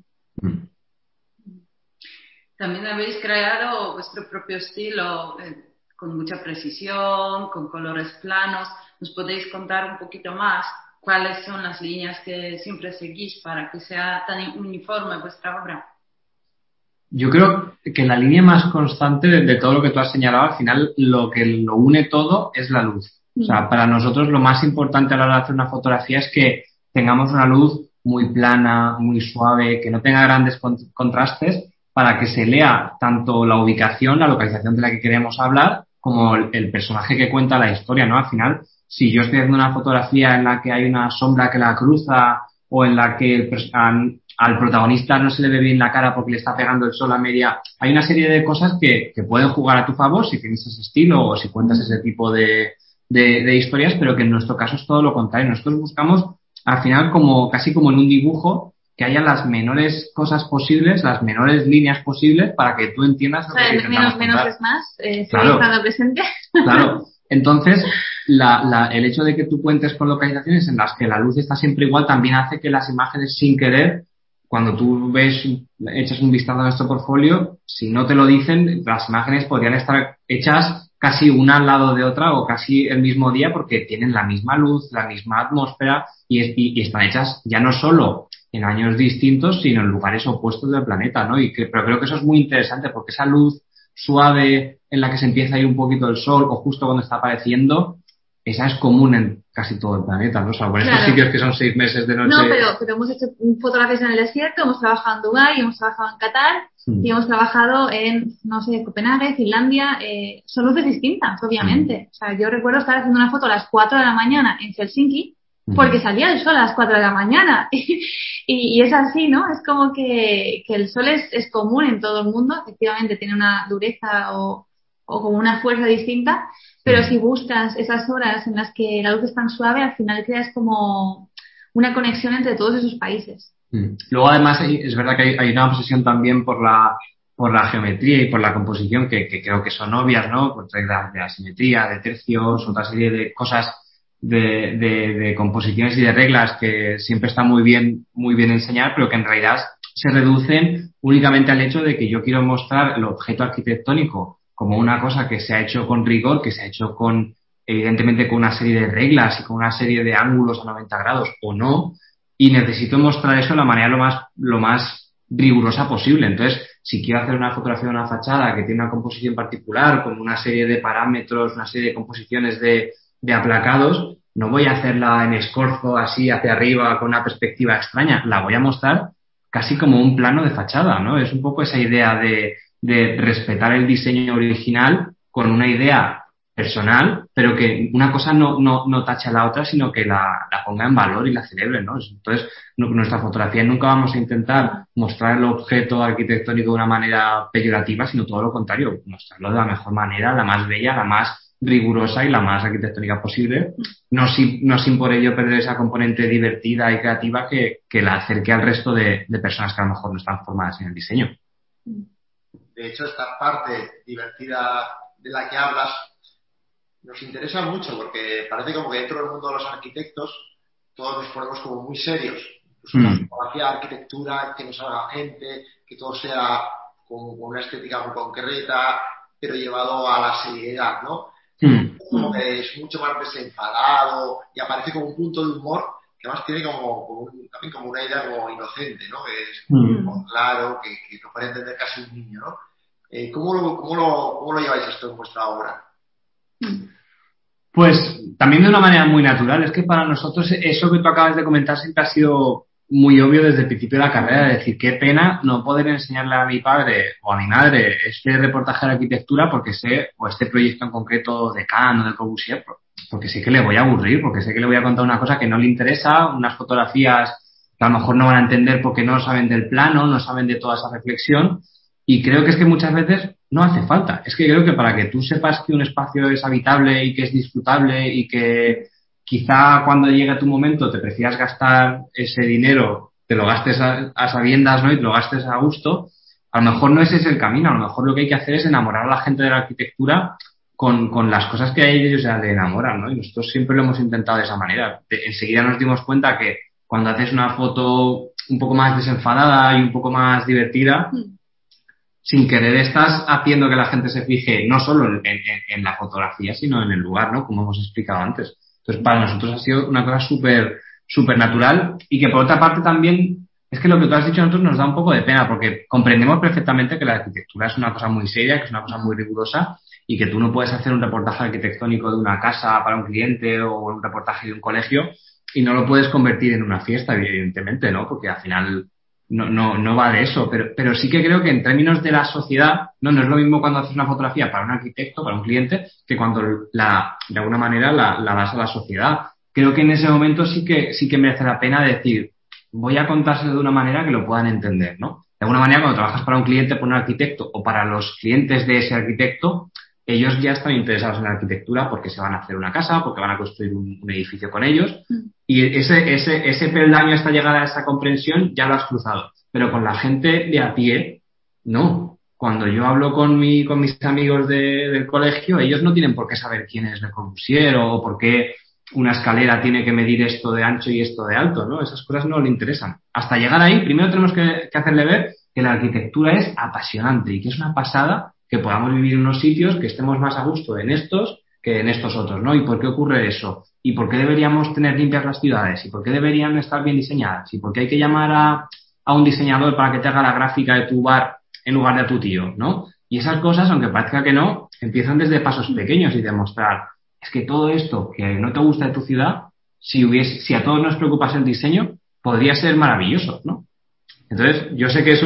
También habéis creado vuestro propio estilo con mucha precisión, con colores planos. ¿Nos podéis contar un poquito más cuáles son las líneas que siempre seguís para que sea tan uniforme vuestra obra? Yo creo que la línea más constante de todo lo que tú has señalado, al final lo que lo une todo es la luz. O sea, para nosotros lo más importante a la hora de hacer una fotografía es que tengamos una luz muy plana, muy suave, que no tenga grandes contrastes, para que se lea tanto la ubicación, la localización de la que queremos hablar, como el personaje que cuenta la historia, ¿no? Al final, si yo estoy haciendo una fotografía en la que hay una sombra que la cruza o en la que al protagonista no se le ve bien la cara porque le está pegando el sol a media, hay una serie de cosas que pueden jugar a tu favor si tienes ese estilo o si cuentas ese tipo de historias, pero que en nuestro caso es todo lo contrario. Nosotros buscamos al final casi como en un dibujo, que haya las menores cosas posibles, las menores líneas posibles para que tú entiendas lo que intentamos contar. Menos es más, claro, estando presente. Claro. Entonces, el hecho de que tú cuentes con localizaciones en las que la luz está siempre igual también hace que las imágenes, sin querer, cuando tú echas un vistazo a nuestro portfolio, si no te lo dicen, las imágenes podrían estar hechas casi una al lado de otra o casi el mismo día porque tienen la misma luz, la misma atmósfera y están hechas ya no solo en años distintos, sino en lugares opuestos del planeta, ¿no? Pero creo que eso es muy interesante porque esa luz suave en la que se empieza a ir un poquito el sol o justo cuando está apareciendo, esa es común en casi todo el planeta, ¿no? O sea, con estos sitios que son 6 meses de noche. No, pero hemos hecho fotografías en el desierto, hemos trabajado en Dubái, hemos trabajado en Qatar y hemos trabajado en, no sé, Copenhague, Finlandia. Son luces distintas, obviamente. O sea, yo recuerdo estar haciendo una foto a las 4 de la mañana en Helsinki porque salía el sol a las 4 de la mañana. Y es así, ¿no? Es como que el sol es común en todo el mundo. Efectivamente tiene una dureza o como una fuerza distinta. Pero si buscas esas horas en las que la luz es tan suave, al final creas como una conexión entre todos esos países. Luego, además, es verdad que hay una obsesión también por la geometría y por la composición que creo que son obvias, ¿no? Por reglas de asimetría, de tercios, otra serie de cosas de composiciones y de reglas que siempre está muy bien enseñar, pero que en realidad se reducen únicamente al hecho de que yo quiero mostrar el objeto arquitectónico como una cosa que se ha hecho con rigor, que se ha hecho evidentemente con una serie de reglas y con una serie de ángulos a 90 grados o no, y necesito mostrar eso de la manera lo más rigurosa posible. Entonces, si quiero hacer una fotografía de una fachada que tiene una composición particular, con una serie de parámetros, una serie de composiciones de aplacados, no voy a hacerla en escorzo así hacia arriba con una perspectiva extraña, la voy a mostrar casi como un plano de fachada, ¿no? Es un poco esa idea de respetar el diseño original con una idea personal, pero que una cosa no tache a la otra, sino que la ponga en valor y la celebre, ¿no? Entonces, nuestra fotografía nunca vamos a intentar mostrar el objeto arquitectónico de una manera peyorativa, sino todo lo contrario, mostrarlo de la mejor manera, la más bella, la más rigurosa y la más arquitectónica posible, no sin por ello perder esa componente divertida y creativa que la acerque al resto de personas que a lo mejor no están formadas en el diseño. De hecho, esta parte divertida de la que hablas nos interesa mucho porque parece como que dentro del mundo de los arquitectos todos nos ponemos como muy serios. Incluso la fotografía, arquitectura, que no salga gente, que todo sea con una estética muy concreta, pero llevado a la seriedad, ¿no? Como que es mucho más desenfadado y aparece como un punto de humor que además tiene también como una idea como inocente, ¿no? Que es como claro, que lo puede entender casi un niño, ¿no? ¿Cómo lo lleváis esto en vuestra obra? Pues también de una manera muy natural. Es que para nosotros eso que tú acabas de comentar siempre ha sido muy obvio desde el principio de la carrera. Es decir, qué pena no poder enseñarle a mi padre o a mi madre este reportaje de arquitectura o este proyecto en concreto de Cannes o de Corbusier, porque sé que le voy a aburrir, porque sé que le voy a contar una cosa que no le interesa, unas fotografías que a lo mejor no van a entender porque no saben del plano, no saben de toda esa reflexión. Y creo que es que muchas veces no hace falta. Es que creo que para que tú sepas que un espacio es habitable y que es disfrutable y que quizá cuando llegue tu momento te prefieras gastar ese dinero, te lo gastes a sabiendas, ¿no? Y te lo gastes a gusto, a lo mejor no ese es el camino. A lo mejor lo que hay que hacer es enamorar a la gente de la arquitectura con las cosas que a ellos ya le enamoran, ¿no? Y nosotros siempre lo hemos intentado de esa manera. Enseguida nos dimos cuenta que cuando haces una foto un poco más desenfadada y un poco más divertida, sin querer estás haciendo que la gente se fije no solo en la fotografía, sino en el lugar, ¿no? Como hemos explicado antes. Entonces, para nosotros ha sido una cosa súper natural y que por otra parte también es que lo que tú has dicho a nosotros nos da un poco de pena porque comprendemos perfectamente que la arquitectura es una cosa muy seria, que es una cosa muy rigurosa y que tú no puedes hacer un reportaje arquitectónico de una casa para un cliente o un reportaje de un colegio y no lo puedes convertir en una fiesta, evidentemente, ¿no? Porque al final no va de eso, pero sí que creo que en términos de la sociedad, no es lo mismo cuando haces una fotografía para un arquitecto, para un cliente, que cuando de alguna manera la das a la sociedad. Creo que en ese momento sí que merece la pena decir, voy a contárselo de una manera que lo puedan entender, ¿no? De alguna manera, cuando trabajas para un cliente, para un arquitecto o para los clientes de ese arquitecto, ellos ya están interesados en la arquitectura porque se van a hacer una casa, porque van a construir un edificio con ellos. Y ese peldaño, esta llegada a esa comprensión, ya lo has cruzado. Pero con la gente de a pie, no. Cuando yo hablo con mis amigos del colegio, ellos no tienen por qué saber quién es Le Corbusier o por qué una escalera tiene que medir esto de ancho y esto de alto, ¿no? Esas cosas no le interesan. Hasta llegar ahí, primero tenemos que hacerle ver que la arquitectura es apasionante y que es una pasada que podamos vivir en unos sitios que estemos más a gusto en estos que en estos otros, ¿no? ¿Y por qué ocurre eso? ¿Y por qué deberíamos tener limpias las ciudades? ¿Y por qué deberían estar bien diseñadas? ¿Y por qué hay que llamar a un diseñador para que te haga la gráfica de tu bar en lugar de a tu tío, ¿no? Y esas cosas, aunque parezca que no, empiezan desde pasos pequeños y demostrar, es que todo esto que no te gusta de tu ciudad, si a todos nos preocupase el diseño, podría ser maravilloso, ¿no? Entonces, yo sé que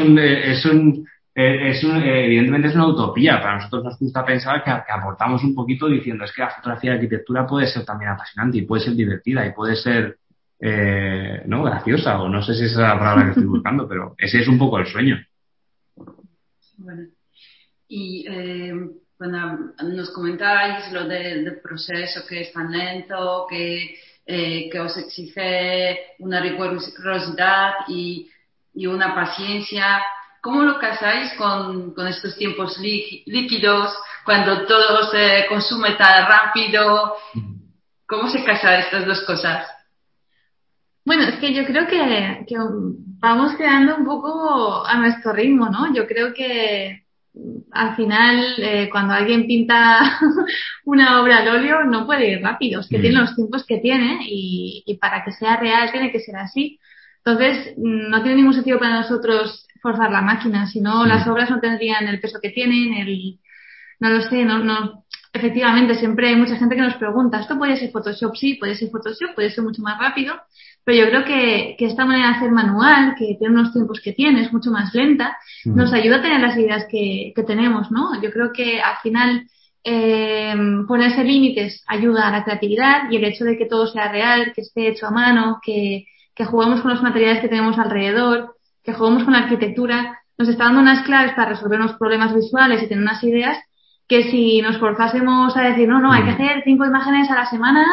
evidentemente es una utopía. Para nosotros nos gusta pensar que aportamos un poquito diciendo es que la fotografía de arquitectura puede ser también apasionante y puede ser divertida y puede ser, ¿no? graciosa, o no sé si esa es la palabra que estoy buscando, pero ese es un poco el sueño. Bueno, y bueno, nos comentáis lo del proceso que es tan lento, que os exige una rigurosidad y una paciencia. ¿Cómo lo casáis con estos tiempos líquidos, cuando todo se consume tan rápido? ¿Cómo se casan estas dos cosas? Bueno, es que yo creo que vamos creando un poco a nuestro ritmo, ¿no? Yo creo que al final, cuando alguien pinta una obra al óleo, no puede ir rápido, es que tiene los tiempos que tiene y para que sea real tiene que ser así. Entonces, no tiene ningún sentido para nosotros forzar la máquina, si no las obras no tendrían el peso que tienen, no lo sé, no. Efectivamente, siempre hay mucha gente que nos pregunta, ¿esto puede ser Photoshop? Sí, puede ser Photoshop, puede ser mucho más rápido, pero yo creo que esta manera de hacer manual, que tiene unos tiempos que tiene, es mucho más lenta, nos ayuda a tener las ideas que tenemos, ¿no? Yo creo que al final ponerse límites ayuda a la creatividad y el hecho de que todo sea real, que esté hecho a mano, que juguemos con los materiales que tenemos alrededor, que juguemos con la arquitectura, nos está dando unas claves para resolver unos problemas visuales y tener unas ideas que si nos forzásemos a decir, no, hay que hacer 5 imágenes a la semana,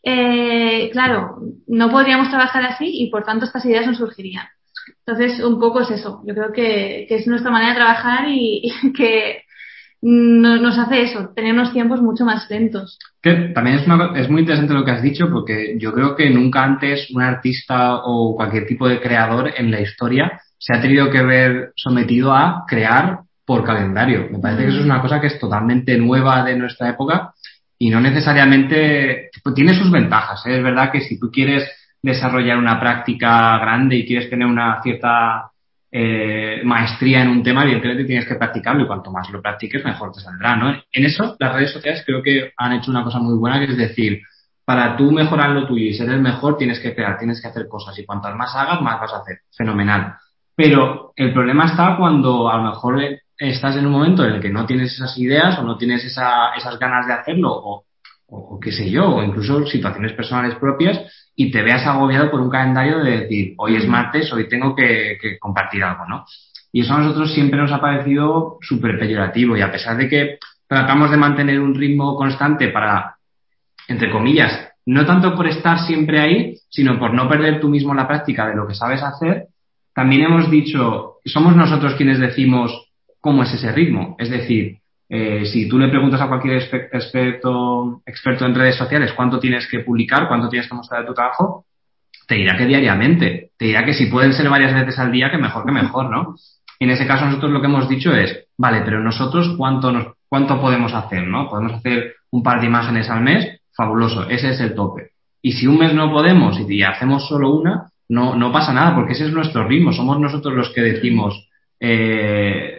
claro, no podríamos trabajar así y por tanto estas ideas no surgirían. Entonces, un poco es eso. Yo creo que es nuestra manera de trabajar y que nos hace eso, tener unos tiempos mucho más lentos. Que también es muy interesante lo que has dicho, porque yo creo que nunca antes un artista o cualquier tipo de creador en la historia se ha tenido que ver sometido a crear por calendario. Me parece que eso es una cosa que es totalmente nueva de nuestra época y no necesariamente pues, tiene sus ventajas, ¿eh? Es verdad que si tú quieres desarrollar una práctica grande y quieres tener una cierta maestría en un tema, evidentemente tienes que practicarlo y cuanto más lo practiques mejor te saldrá, ¿no? En eso las redes sociales creo que han hecho una cosa muy buena, que es decir, para tú mejorar lo tuyo y ser el mejor tienes que crear, tienes que hacer cosas y cuantas más hagas más vas a hacer, fenomenal. Pero el problema está cuando a lo mejor estás en un momento en el que no tienes esas ideas o no tienes esas ganas de hacerlo o qué sé yo, o incluso situaciones personales propias y te veas agobiado por un calendario de decir, hoy es martes, hoy tengo que compartir algo, ¿no? Y eso a nosotros siempre nos ha parecido súper peyorativo y a pesar de que tratamos de mantener un ritmo constante para, entre comillas, no tanto por estar siempre ahí, sino por no perder tú mismo la práctica de lo que sabes hacer, también hemos dicho, somos nosotros quienes decimos cómo es ese ritmo. Es decir, si tú le preguntas a cualquier experto en redes sociales cuánto tienes que publicar, cuánto tienes que mostrar de tu trabajo, te dirá que diariamente. Te dirá que si pueden ser varias veces al día, que mejor, ¿no? Y en ese caso nosotros lo que hemos dicho es, vale, pero nosotros cuánto podemos hacer, ¿no? Podemos hacer un par de imágenes al mes, fabuloso, ese es el tope. Y si un mes no podemos y hacemos solo una, no pasa nada, porque ese es nuestro ritmo. Somos nosotros los que decimos,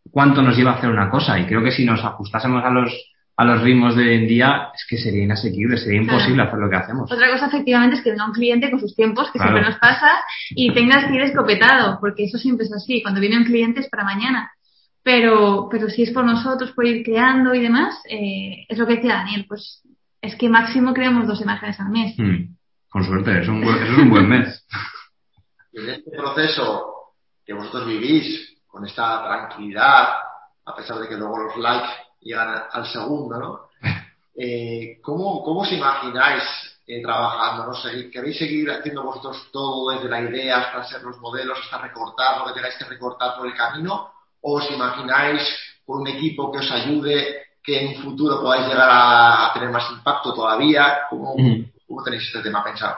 cuánto nos lleva a hacer una cosa. Y creo que si nos ajustásemos a los ritmos de hoy en día, es que sería inasequible, sería imposible hacer lo que hacemos. Otra cosa, efectivamente, es que venga un cliente con sus tiempos, que Claro. siempre nos pasa, y tengas que ir escopetado, porque eso siempre es así. Cuando viene un cliente es para mañana. Pero si es por nosotros, por ir creando y demás, es lo que decía Daniel, pues es que máximo creamos 2 imágenes al mes. Con suerte, eso es un buen mes. Y en este proceso que vosotros vivís, con esta tranquilidad, a pesar de que luego los likes llegan al segundo, ¿no? ¿Cómo os imagináis trabajando? ¿No? ¿Queréis seguir haciendo vosotros todo desde la idea hasta hacer los modelos, hasta recortar lo que tengáis que recortar por el camino? ¿O os imagináis con un equipo que os ayude, que en un futuro podáis llegar a tener más impacto todavía? ¿Cómo tenéis este tema pensado?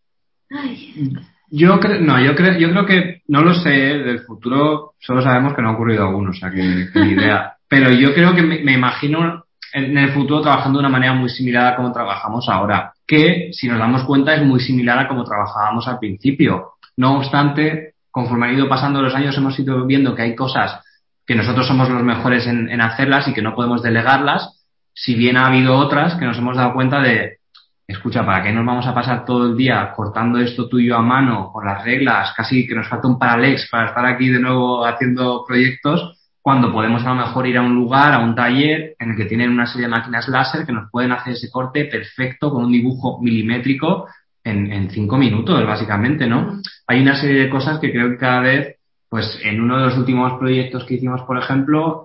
Yo creo que no lo sé, del futuro solo sabemos que no ha ocurrido aún, o sea que ni idea. Pero yo creo que me imagino en el futuro trabajando de una manera muy similar a como trabajamos ahora, que si nos damos cuenta es muy similar a como trabajábamos al principio. No obstante, conforme han ido pasando los años hemos ido viendo que hay cosas que nosotros somos los mejores en hacerlas y que no podemos delegarlas, si bien ha habido otras que nos hemos dado cuenta de escucha, ¿para qué nos vamos a pasar todo el día cortando esto tuyo a mano con las reglas? Casi que nos falta un paralex para estar aquí de nuevo haciendo proyectos, cuando podemos a lo mejor ir a un lugar, a un taller en el que tienen una serie de máquinas láser que nos pueden hacer ese corte perfecto con un dibujo milimétrico en 5 minutos, básicamente, ¿no? Hay una serie de cosas que creo que cada vez, pues en uno de los últimos proyectos que hicimos, por ejemplo,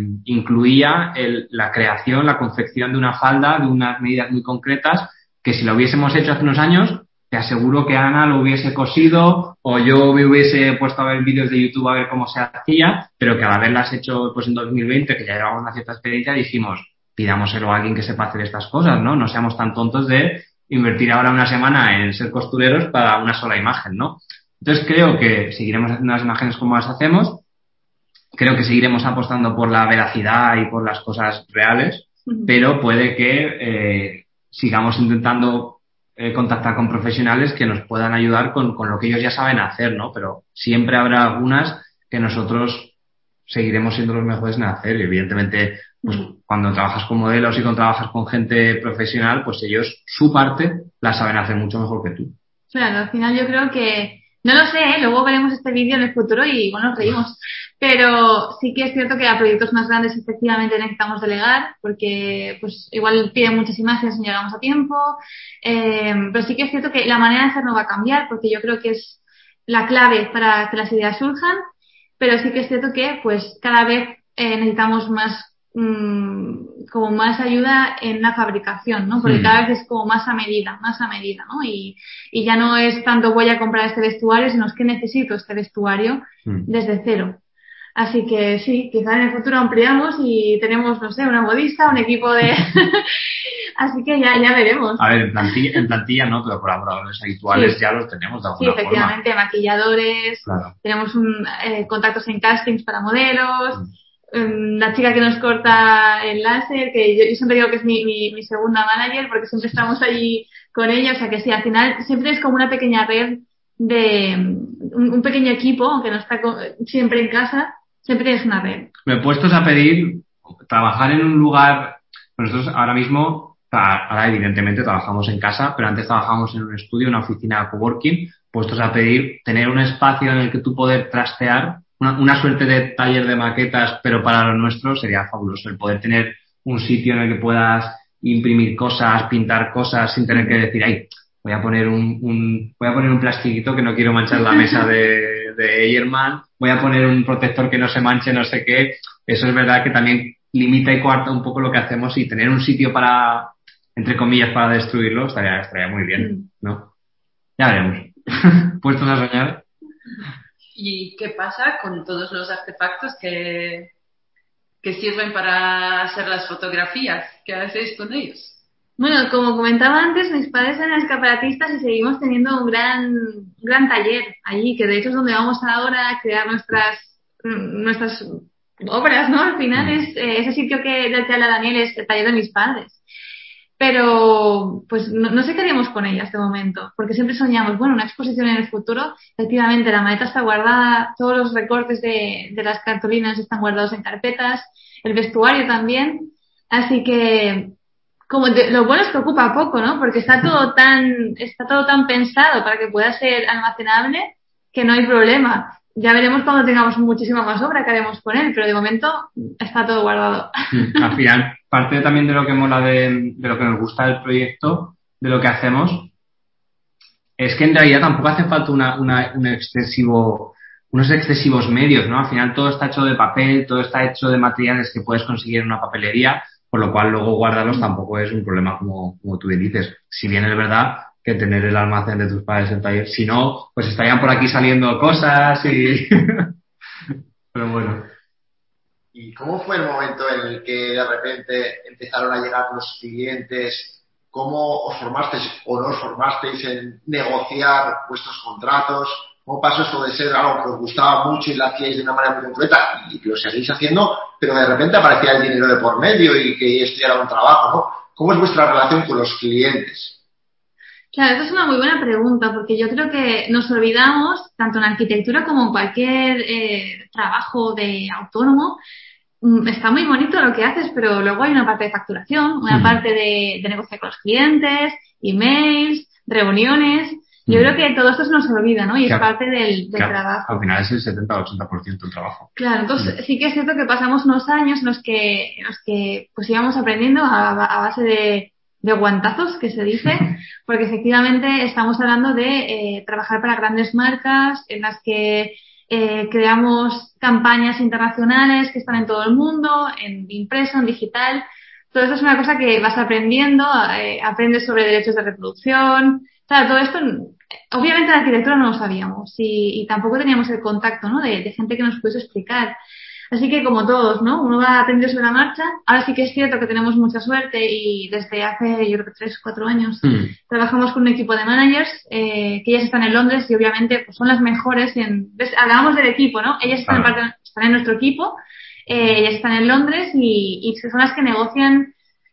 incluía la creación, la confección de una falda de unas medidas muy concretas que si lo hubiésemos hecho hace unos años, te aseguro que Ana lo hubiese cosido o yo me hubiese puesto a ver vídeos de YouTube a ver cómo se hacía, pero que al haberlas hecho pues en 2020, que ya llevamos una cierta experiencia, dijimos, pidámoselo a alguien que sepa hacer estas cosas, ¿no? No seamos tan tontos de invertir ahora una semana en ser costureros para una sola imagen, ¿no? Entonces creo que seguiremos haciendo las imágenes como las hacemos, creo que seguiremos apostando por la veracidad y por las cosas reales, pero puede que sigamos intentando contactar con profesionales que nos puedan ayudar con lo que ellos ya saben hacer, ¿no? Pero siempre habrá algunas que nosotros seguiremos siendo los mejores en hacer. Y evidentemente, pues cuando trabajas con modelos y cuando trabajas con gente profesional, pues ellos su parte la saben hacer mucho mejor que tú. Claro, al final yo creo que, no lo sé, luego veremos este vídeo en el futuro y bueno, nos reímos. Pero sí que es cierto que a proyectos más grandes efectivamente necesitamos delegar porque pues igual piden muchas imágenes y no llegamos a tiempo. Pero sí que es cierto que la manera de hacer no va a cambiar porque yo creo que es la clave para que las ideas surjan. Pero sí que es cierto que pues cada vez necesitamos más como más ayuda en la fabricación, ¿no? Porque cada vez es como más a medida, ¿no? Y ya no es tanto voy a comprar este vestuario, sino es que necesito este vestuario desde cero. Así que sí, quizá en el futuro ampliamos y tenemos, no sé, una modista, un equipo de... Así que ya veremos. A ver, en plantilla no, pero colaboradores habituales ya los tenemos de alguna forma. Sí, efectivamente, maquilladores, claro. Tenemos contactos en castings para modelos, la chica que nos corta el láser, que yo siempre digo que es mi segunda manager porque siempre estamos allí con ella, o sea que sí, al final siempre es como una pequeña red de un pequeño equipo, aunque no está siempre en casa, siempre tienes una red. Me he puesto a pedir trabajar en un lugar, nosotros ahora mismo, ahora evidentemente trabajamos en casa, pero antes trabajábamos en un estudio, una oficina de coworking, puestos a pedir tener un espacio en el que tú poder trastear, una suerte de taller de maquetas, pero para lo nuestro sería fabuloso el poder tener un sitio en el que puedas imprimir cosas, pintar cosas sin tener que decir, ay, voy a poner un plastiquito que no quiero manchar la mesa de Eyerman, voy a poner un protector que no se manche no sé qué. Eso es verdad que también limita y coarta un poco lo que hacemos y tener un sitio para, entre comillas, para destruirlo estaría muy bien, ¿no? Ya veremos. ¿Puestos a soñar? ¿Y qué pasa con todos los artefactos que sirven para hacer las fotografías? ¿Qué hacéis con ellos? Bueno, como comentaba antes, mis padres eran escaparatistas y seguimos teniendo un gran taller allí, que de hecho es donde vamos ahora a crear nuestras obras, ¿no? Al final es ese sitio del que habla Daniel, es el taller de mis padres. pero pues no sé qué haríamos con ellas de momento, porque siempre soñamos, bueno, una exposición en el futuro. Efectivamente, la maleta está guardada, todos los recortes de las cartulinas están guardados en carpetas, el vestuario también, así que lo bueno es que ocupa poco, ¿no? Porque está todo tan pensado para que pueda ser almacenable que no hay problema. Ya veremos cuando tengamos muchísima más obra que haremos con él, pero de momento está todo guardado. Al final, parte también de lo que mola de lo que nos gusta del proyecto, de lo que hacemos, es que en realidad tampoco hace falta unos excesivos medios, ¿no? Al final todo está hecho de papel, todo está hecho de materiales que puedes conseguir en una papelería, por lo cual luego guardarlos tampoco es un problema como tú bien dices. Si bien es verdad que tener el almacén de tus padres en taller, si no, pues estarían por aquí saliendo cosas y... Pero bueno. ¿Y cómo fue el momento en el que de repente empezaron a llegar los clientes? ¿Cómo os formasteis o no os formasteis en negociar vuestros contratos? ¿Cómo pasó esto de ser algo que os gustaba mucho y lo hacíais de una manera muy concreta y que lo seguís haciendo, pero de repente aparecía el dinero de por medio y que esto ya era un trabajo, ¿no? ¿Cómo es vuestra relación con los clientes? Claro, esa es una muy buena pregunta, porque yo creo que nos olvidamos, tanto en arquitectura como en cualquier trabajo de autónomo. Está muy bonito lo que haces, pero luego hay una parte de facturación, una parte de negociar con los clientes, emails, reuniones. Yo creo que todo esto se nos olvida, ¿no? Y es parte del trabajo. Al final es el 70 o 80% del trabajo. Claro, entonces sí que es cierto que pasamos unos años en los que pues íbamos aprendiendo a base de guantazos, que se dice, porque efectivamente estamos hablando de trabajar para grandes marcas en las que creamos campañas internacionales que están en todo el mundo, en impreso, en digital. Todo eso es una cosa que vas aprendiendo, aprendes sobre derechos de reproducción. Claro, todo esto, obviamente la arquitectura no lo sabíamos y tampoco teníamos el contacto, ¿no? de gente que nos pudiese explicar. Así que como todos, ¿no? Uno va aprendiendo sobre la marcha. Ahora sí que es cierto que tenemos mucha suerte y desde hace, yo creo que 3 o 4 años, trabajamos con un equipo de managers que ellas están en Londres y obviamente pues son las mejores hablábamos del equipo, ¿no? Ellas están en nuestro equipo, ellas están en Londres y son las que negocian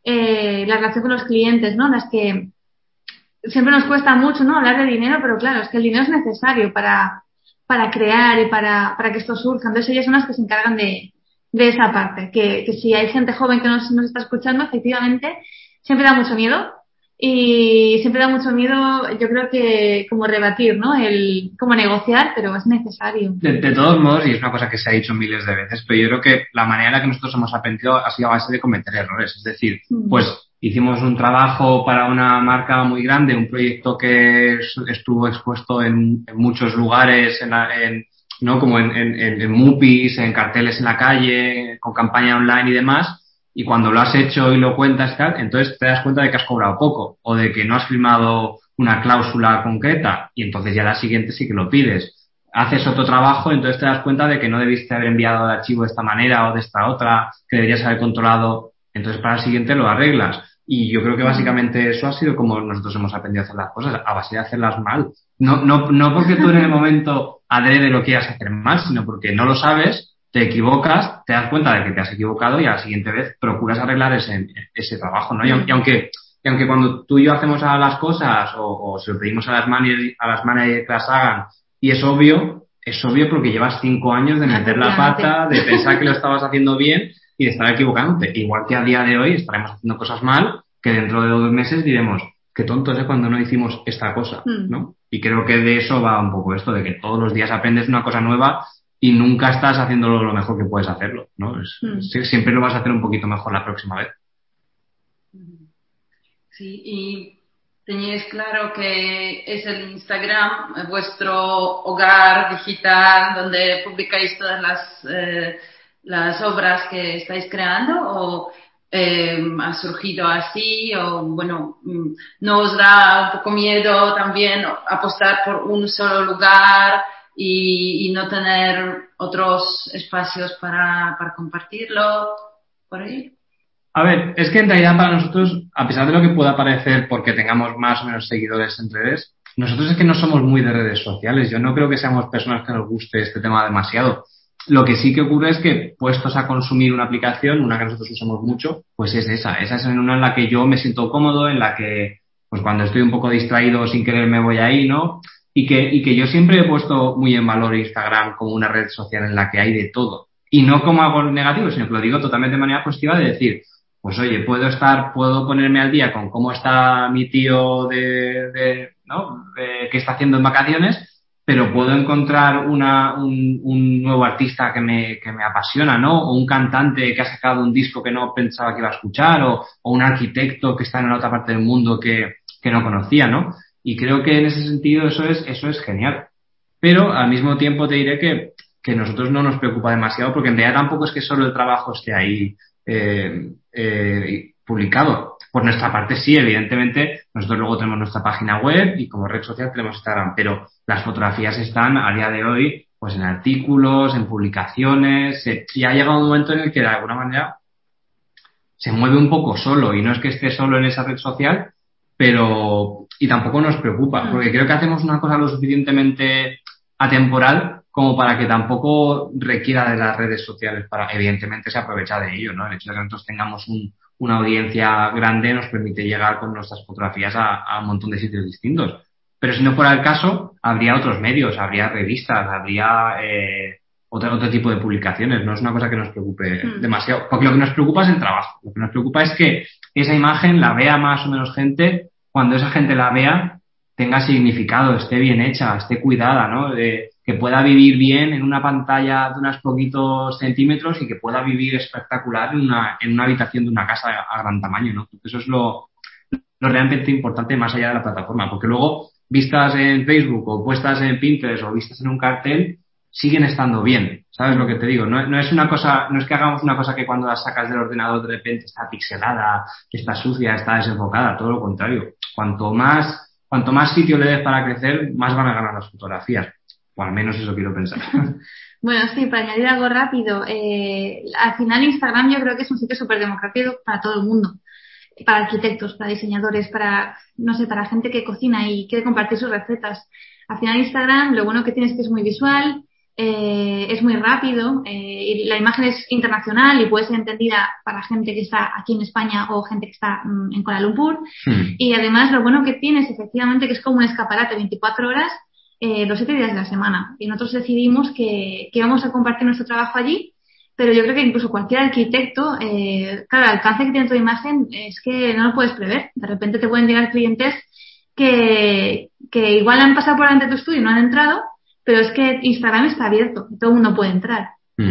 la relación con los clientes, ¿no? Las que siempre nos cuesta mucho, ¿no? Hablar de dinero, pero claro, es que el dinero es necesario para crear y para que esto surja. Entonces ellas son las que se encargan de esa parte, que si hay gente joven que nos está escuchando, efectivamente, siempre da mucho miedo y siempre da mucho miedo, yo creo que como rebatir, ¿no? Cómo negociar, pero es necesario. De todos modos, y es una cosa que se ha dicho miles de veces, pero yo creo que la manera en la que nosotros hemos aprendido ha sido a base de cometer errores. Es decir, pues hicimos un trabajo para una marca muy grande, un proyecto que estuvo expuesto en muchos lugares, ¿no? Como en MUPIs, en carteles en la calle, con campaña online y demás. Y cuando lo has hecho y lo cuentas, tal, entonces te das cuenta de que has cobrado poco o de que no has firmado una cláusula concreta y entonces ya la siguiente sí que lo pides. Haces otro trabajo, entonces te das cuenta de que no debiste haber enviado el archivo de esta manera o de esta otra, que deberías haber controlado. Entonces para el siguiente lo arreglas. Y yo creo que básicamente eso ha sido como nosotros hemos aprendido a hacer las cosas, a base de hacerlas mal. No porque tú en el momento adrede lo quieras hacer mal, sino porque no lo sabes, te equivocas, te das cuenta de que te has equivocado y a la siguiente vez procuras arreglar ese trabajo, ¿no? Y aunque cuando tú y yo hacemos las cosas o se lo pedimos a las managers que las hagan y es obvio porque llevas 5 años de meter la pata, de pensar que lo estabas haciendo bien y de estar equivocándote. Igual que a día de hoy estaremos haciendo cosas mal, que dentro de 2 meses diremos, qué tontos cuando no hicimos esta cosa, ¿no? Y creo que de eso va un poco esto, de que todos los días aprendes una cosa nueva y nunca estás haciéndolo lo mejor que puedes hacerlo, ¿no? Siempre lo vas a hacer un poquito mejor la próxima vez. Sí, y tenéis claro que es el Instagram vuestro hogar digital donde publicáis todas las obras que estáis creando o ha surgido así o bueno, ¿no os da un poco miedo también apostar por un solo lugar y no tener otros espacios para compartirlo por ahí? A ver, es que en realidad para nosotros, a pesar de lo que pueda parecer porque tengamos más o menos seguidores en redes, nosotros es que no somos muy de redes sociales. Yo no creo que seamos personas que nos guste este tema demasiado. Lo que sí que ocurre es que, puestos a consumir una aplicación, una que nosotros usamos mucho, pues es esa. Esa es una en la que yo me siento cómodo, en la que, pues cuando estoy un poco distraído sin querer me voy ahí, ¿no? Y que yo siempre he puesto muy en valor Instagram como una red social en la que hay de todo. Y no como algo negativo, sino que lo digo totalmente de manera positiva, de decir, pues oye, puedo ponerme al día con cómo está mi tío ¿no? Que está haciendo en vacaciones, pero puedo encontrar un nuevo artista que me apasiona, ¿no? O un cantante que ha sacado un disco que no pensaba que iba a escuchar, o un arquitecto que está en la otra parte del mundo que no conocía, ¿no? Y creo que en ese sentido eso es genial. Pero al mismo tiempo te diré que nosotros no nos preocupa demasiado, porque en realidad tampoco es que solo el trabajo esté ahí publicado. Por nuestra parte sí, evidentemente, nosotros luego tenemos nuestra página web y como red social tenemos Instagram, pero las fotografías están a día de hoy pues en artículos, en publicaciones, y ha llegado un momento en el que de alguna manera se mueve un poco solo, y no es que esté solo en esa red social, pero y tampoco nos preocupa, porque creo que hacemos una cosa lo suficientemente atemporal como para que tampoco requiera de las redes sociales para, evidentemente, se aprovecha de ello, ¿no? El hecho de que nosotros tengamos una audiencia grande nos permite llegar con nuestras fotografías a un montón de sitios distintos. Pero si no fuera el caso, habría otros medios, habría revistas, habría otro tipo de publicaciones. No es una cosa que nos preocupe demasiado, porque lo que nos preocupa es el trabajo. Lo que nos preocupa es que esa imagen la vea más o menos gente, cuando esa gente la vea tenga significado, esté bien hecha, esté cuidada, ¿no? Que pueda vivir bien en una pantalla de unos poquitos centímetros y que pueda vivir espectacular en una habitación de una casa a gran tamaño, ¿no? Eso es lo realmente importante más allá de la plataforma, porque luego vistas en Facebook o puestas en Pinterest o vistas en un cartel siguen estando bien, ¿sabes lo que te digo? No es una cosa, no es que hagamos una cosa que cuando la sacas del ordenador de repente está pixelada, está sucia, está desenfocada, todo lo contrario. Cuanto más sitio le des para crecer, más van a ganar las fotografías. O al menos eso quiero pensar. Bueno, sí, para añadir algo rápido, al final Instagram yo creo que es un sitio súper democrático para todo el mundo. Para arquitectos, para diseñadores, para, no sé, para gente que cocina y quiere compartir sus recetas. Al final Instagram lo bueno que tiene es que es muy visual, es muy rápido, y la imagen es internacional y puede ser entendida para gente que está aquí en España o gente que está en Kuala Lumpur. Y además lo bueno que tiene es efectivamente que es como un escaparate 24 horas, los 7 días de la semana. Y nosotros decidimos que íbamos a compartir nuestro trabajo allí. Pero yo creo que incluso cualquier arquitecto, claro, el alcance que tiene tu imagen es que no lo puedes prever. De repente te pueden llegar clientes que igual han pasado por delante de tu estudio y no han entrado, pero es que Instagram está abierto, todo el mundo puede entrar.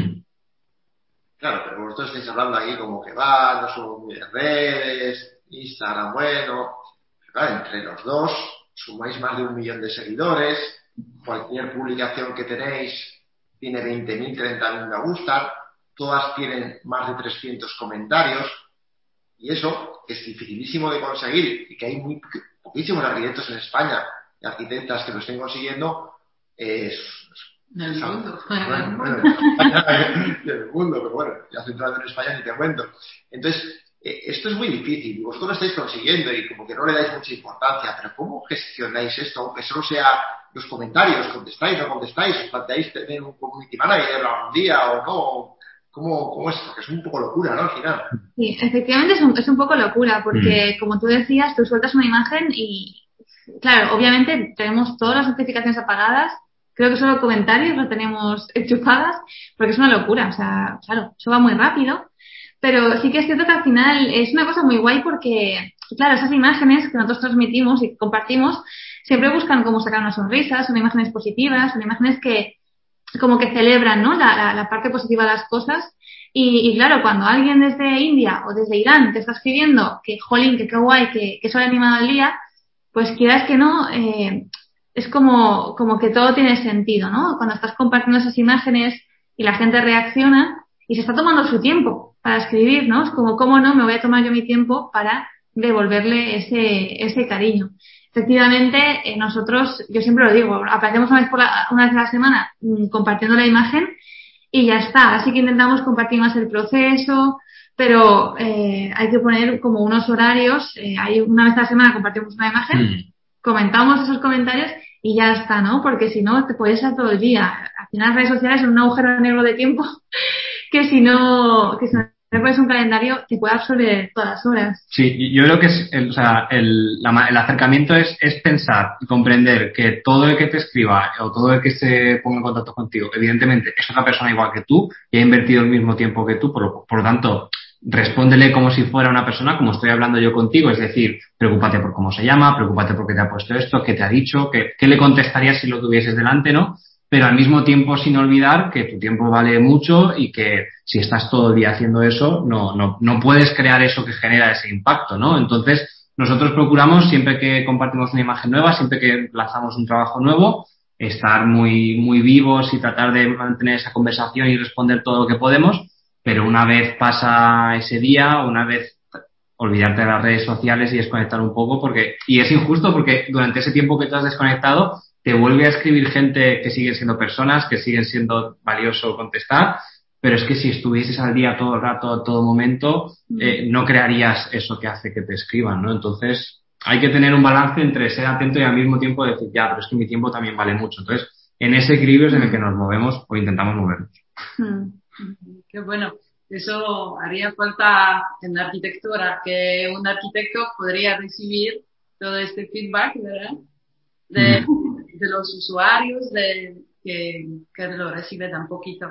Claro, pero vosotros estáis hablando aquí como que no somos muy de redes, Instagram bueno, pero claro, entre los dos sumáis más de 1 millón de seguidores, cualquier publicación que tenéis tiene 20.000, 30.000 me gustan, todas tienen más de 300 comentarios, y eso es dificilísimo de conseguir, y que hay muy poquísimos arquitectos en España y arquitectas que lo estén consiguiendo. En el mundo. En el mundo, pero bueno, ya centrado en España ni te cuento. Entonces, esto es muy difícil, vosotros lo estáis consiguiendo y como que no le dais mucha importancia, pero ¿cómo gestionáis esto? Aunque solo sea los comentarios, contestáis, no contestáis, os planteáis tener un community manager algún día o no. ¿Cómo es? Porque es un poco locura, ¿no? Al final. Sí, efectivamente es un poco locura, porque como tú decías, tú sueltas una imagen y, claro, obviamente tenemos todas las notificaciones apagadas, creo que solo comentarios las tenemos enchufadas, porque es una locura, o sea, claro, eso va muy rápido, pero sí que es cierto que al final es una cosa muy guay porque, claro, esas imágenes que nosotros transmitimos y compartimos siempre buscan cómo sacar una sonrisa, son imágenes positivas, son imágenes que como que celebran, ¿no? La parte positiva de las cosas. Y claro, cuando alguien desde India o desde Irán te está escribiendo que, jolín, que qué guay, que soy animado al día, pues quieras que no, es como que todo tiene sentido, ¿no? Cuando estás compartiendo esas imágenes y la gente reacciona y se está tomando su tiempo para escribir, ¿no? Es como, ¿cómo no me voy a tomar yo mi tiempo para devolverle ese cariño? Efectivamente, nosotros, yo siempre lo digo, aparecemos una vez a la semana compartiendo la imagen y ya está. Así que intentamos compartir más el proceso, pero hay que poner como unos horarios. Hay una vez a la semana compartimos una imagen, comentamos esos comentarios y ya está, ¿no? Porque si no, te puedes estar todo el día. Al final las redes sociales son un agujero negro de tiempo que si no te pones un calendario te puede absorber todas las horas. Sí, yo creo que es el acercamiento es pensar y comprender que todo el que te escriba o todo el que se ponga en contacto contigo, evidentemente es otra persona igual que tú y ha invertido el mismo tiempo que tú, por lo tanto, respóndele como si fuera una persona, como estoy hablando yo contigo, es decir, preocúpate por cómo se llama, preocúpate por qué te ha puesto esto, qué te ha dicho, qué le contestarías si lo tuvieses delante, ¿no? Pero al mismo tiempo sin olvidar que tu tiempo vale mucho y que si estás todo el día haciendo eso, no puedes crear eso que genera ese impacto, ¿no? Entonces, nosotros procuramos, siempre que compartimos una imagen nueva, siempre que lanzamos un trabajo nuevo, estar muy, muy vivos y tratar de mantener esa conversación y responder todo lo que podemos, pero una vez pasa ese día, una vez olvidarte de las redes sociales y desconectar un poco, y es injusto porque durante ese tiempo que te has desconectado, te vuelve a escribir gente que siguen siendo personas, que siguen siendo valioso contestar, pero es que si estuvieses al día todo el rato, a todo momento, no crearías eso que hace que te escriban, ¿no? Entonces, hay que tener un balance entre ser atento y al mismo tiempo decir, ya, pero es que mi tiempo también vale mucho. Entonces, en ese equilibrio es en el que nos movemos o intentamos movernos. Qué bueno. Eso haría falta en la arquitectura, que un arquitecto podría recibir todo este feedback, ¿verdad? De los usuarios, que lo recibe tan poquito.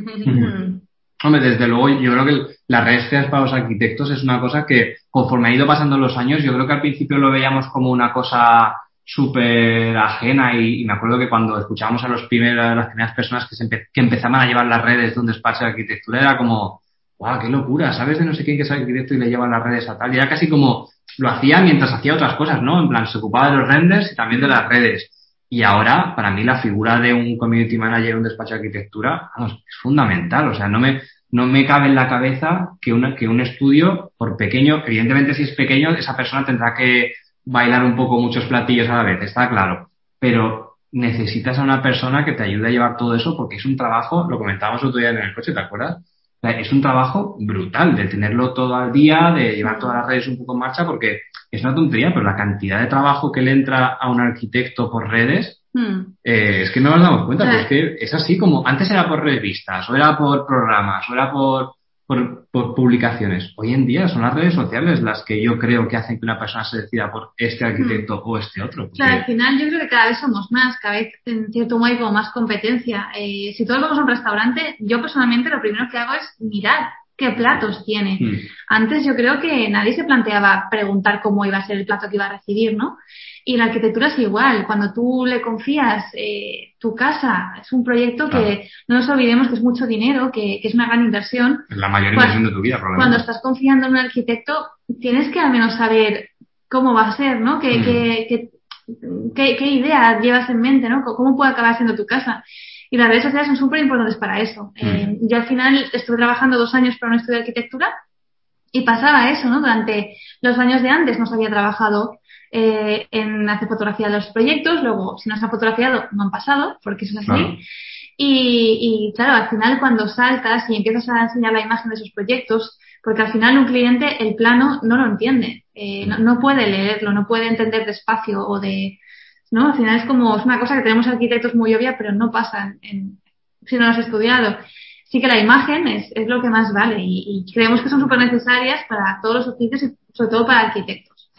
Hombre, desde luego, yo creo que las redes sociales para los arquitectos es una cosa que, conforme ha ido pasando los años, yo creo que al principio lo veíamos como una cosa súper ajena y me acuerdo que cuando escuchábamos a las primeras personas que empezaban a llevar las redes de un despacho de arquitectura era como, ¡guau, qué locura! ¿Sabes de no sé quién que es arquitecto y le llevan las redes a tal? Y era casi como, lo hacía mientras hacía otras cosas, ¿no? En plan, se ocupaba de los renders y también de las redes. Y ahora, para mí, la figura de un community manager en un despacho de arquitectura, vamos, es fundamental. O sea, no me cabe en la cabeza que un estudio, por pequeño, evidentemente si es pequeño, esa persona tendrá que bailar un poco muchos platillos a la vez, está claro. Pero necesitas a una persona que te ayude a llevar todo eso porque es un trabajo, lo comentábamos otro día en el coche, ¿te acuerdas? O sea, es un trabajo brutal de tenerlo todo al día, de llevar todas las redes un poco en marcha, porque es una tontería, pero la cantidad de trabajo que le entra a un arquitecto por redes, es que no nos damos cuenta, pero es que es así como antes era por revistas, o era por programas, o era por publicaciones. Hoy en día son las redes sociales las que yo creo que hacen que una persona se decida por este arquitecto o este otro. Porque... Claro, al final yo creo que cada vez somos más, cada vez en cierto modo hay como más competencia. Si todos vamos a un restaurante, yo personalmente lo primero que hago es mirar qué platos tiene. Antes yo creo que nadie se planteaba preguntar cómo iba a ser el plato que iba a recibir, ¿no? Y la arquitectura es igual. Cuando tú le confías tu casa, es un proyecto que no nos olvidemos que es mucho dinero, que es una gran inversión. Es la mayor inversión de tu vida, probablemente. Cuando estás confiando en un arquitecto, tienes que al menos saber cómo va a ser, ¿no? ¿Qué idea llevas en mente, ¿no? ¿Cómo puede acabar siendo tu casa? Y las redes sociales son súper importantes para eso. Yo al final estuve trabajando 2 años para un estudio de arquitectura y pasaba eso, ¿no? Durante los años de antes no se había trabajado en hacer fotografía de los proyectos, luego si no se ha fotografiado no han pasado, porque eso es así. Claro. Y claro, al final cuando saltas y empiezas a enseñar la imagen de esos proyectos, porque al final un cliente el plano no lo entiende, no puede leerlo, no puede entender despacio o de... ¿no? Al final es una cosa que tenemos arquitectos muy obvia, pero no pasa si no lo has estudiado. Sí que la imagen es lo que más vale y creemos que son súper necesarias para todos los oficios y sobre todo para arquitectos.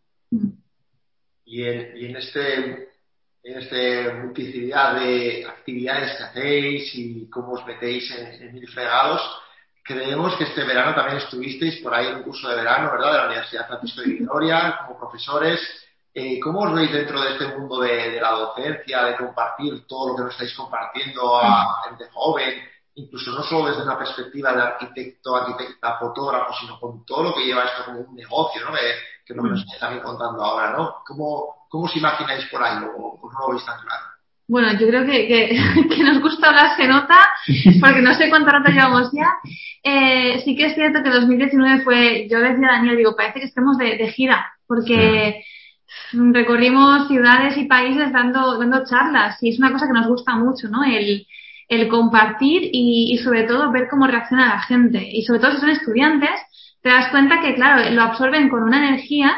Y en este multiplicidad de actividades que hacéis y cómo os metéis en mil fregados, creemos que este verano también estuvisteis por ahí en un curso de verano, ¿verdad?, de la Universidad Francisco de Vitoria, como profesores. ¿Cómo os veis dentro de este mundo de la docencia, de compartir todo lo que nos estáis compartiendo a gente joven, incluso no solo desde una perspectiva de arquitecto, arquitecta, fotógrafo, sino con todo lo que lleva esto como un negocio, ¿no? Que es lo que nos estáis también contando ahora, ¿no? ¿Cómo os imagináis por ahí o no lo veis tan claro? Bueno, yo creo que nos gusta hablar se nota, porque no sé cuánto rato llevamos ya. Sí que es cierto que 2019 fue, yo decía a Daniel, digo, parece que estemos de gira, porque recorrimos ciudades y países dando charlas y es una cosa que nos gusta mucho, ¿no? El compartir y sobre todo ver cómo reacciona la gente. Y sobre todo si son estudiantes, te das cuenta que, claro, lo absorben con una energía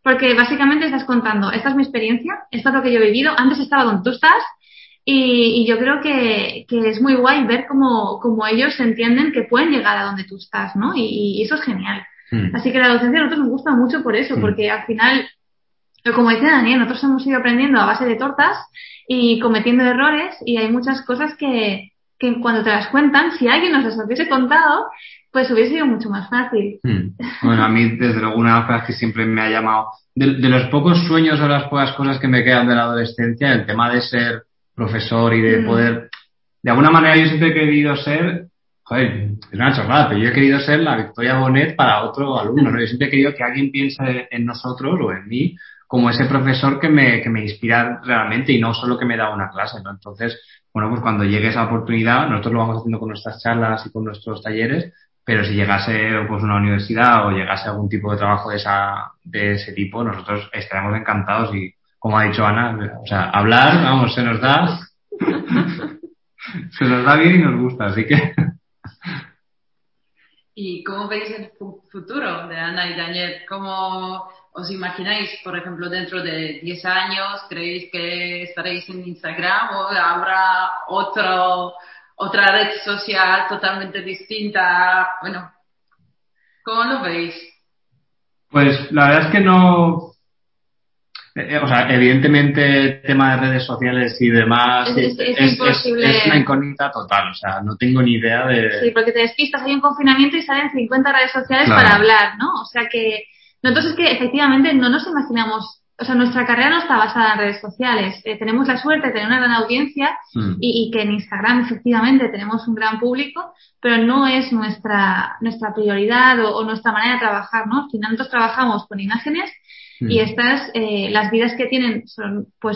porque básicamente estás contando, esta es mi experiencia, esto es lo que yo he vivido, antes estaba donde tú estás, y yo creo que es muy guay ver cómo ellos entienden que pueden llegar a donde tú estás, ¿no? Y eso es genial. Así que la docencia a nosotros nos gusta mucho por eso, porque al final, como decía Daniel, nosotros hemos ido aprendiendo a base de tortas y cometiendo errores, y hay muchas cosas que cuando te las cuentan, si alguien nos las hubiese contado, pues hubiese sido mucho más fácil. Bueno, a mí, desde luego, una de las cosas que siempre me ha llamado, de los pocos sueños o las pocas cosas que me quedan de la adolescencia, el tema de ser profesor y de poder, de alguna manera yo siempre he querido ser, joder, es una chorrada, pero yo he querido ser la Victoria Bonet para otro alumno, ¿no? Yo siempre he querido que alguien piense en nosotros o en mí como ese profesor que me inspira realmente y no solo que me da una clase, ¿no? Entonces, bueno, pues cuando llegue esa oportunidad, nosotros lo vamos haciendo con nuestras charlas y con nuestros talleres, pero si llegase pues una universidad o llegase algún tipo de trabajo de ese tipo, nosotros estaremos encantados y, como ha dicho Ana, o sea, hablar, vamos, se nos da bien y nos gusta, así que... ¿Y cómo veis el futuro de Ana y Daniel? ¿Cómo os imagináis, por ejemplo, dentro de 10 años? ¿Creéis que estaréis en Instagram o habrá otra red social totalmente distinta? Bueno, ¿cómo lo veis? Pues la verdad es que no... o sea, evidentemente el tema de redes sociales y demás es imposible. Es una incógnita total, o sea, no tengo ni idea de... Sí, porque te despistas, hay un confinamiento y salen 50 redes sociales Claro. para hablar, ¿no? O sea que nosotros es que efectivamente no nos imaginamos, o sea, nuestra carrera no está basada en redes sociales. Tenemos la suerte de tener una gran audiencia y que en Instagram efectivamente tenemos un gran público, pero no es nuestra prioridad o nuestra manera de trabajar, ¿no? Al final nosotros trabajamos con imágenes y estas, las vidas que tienen son pues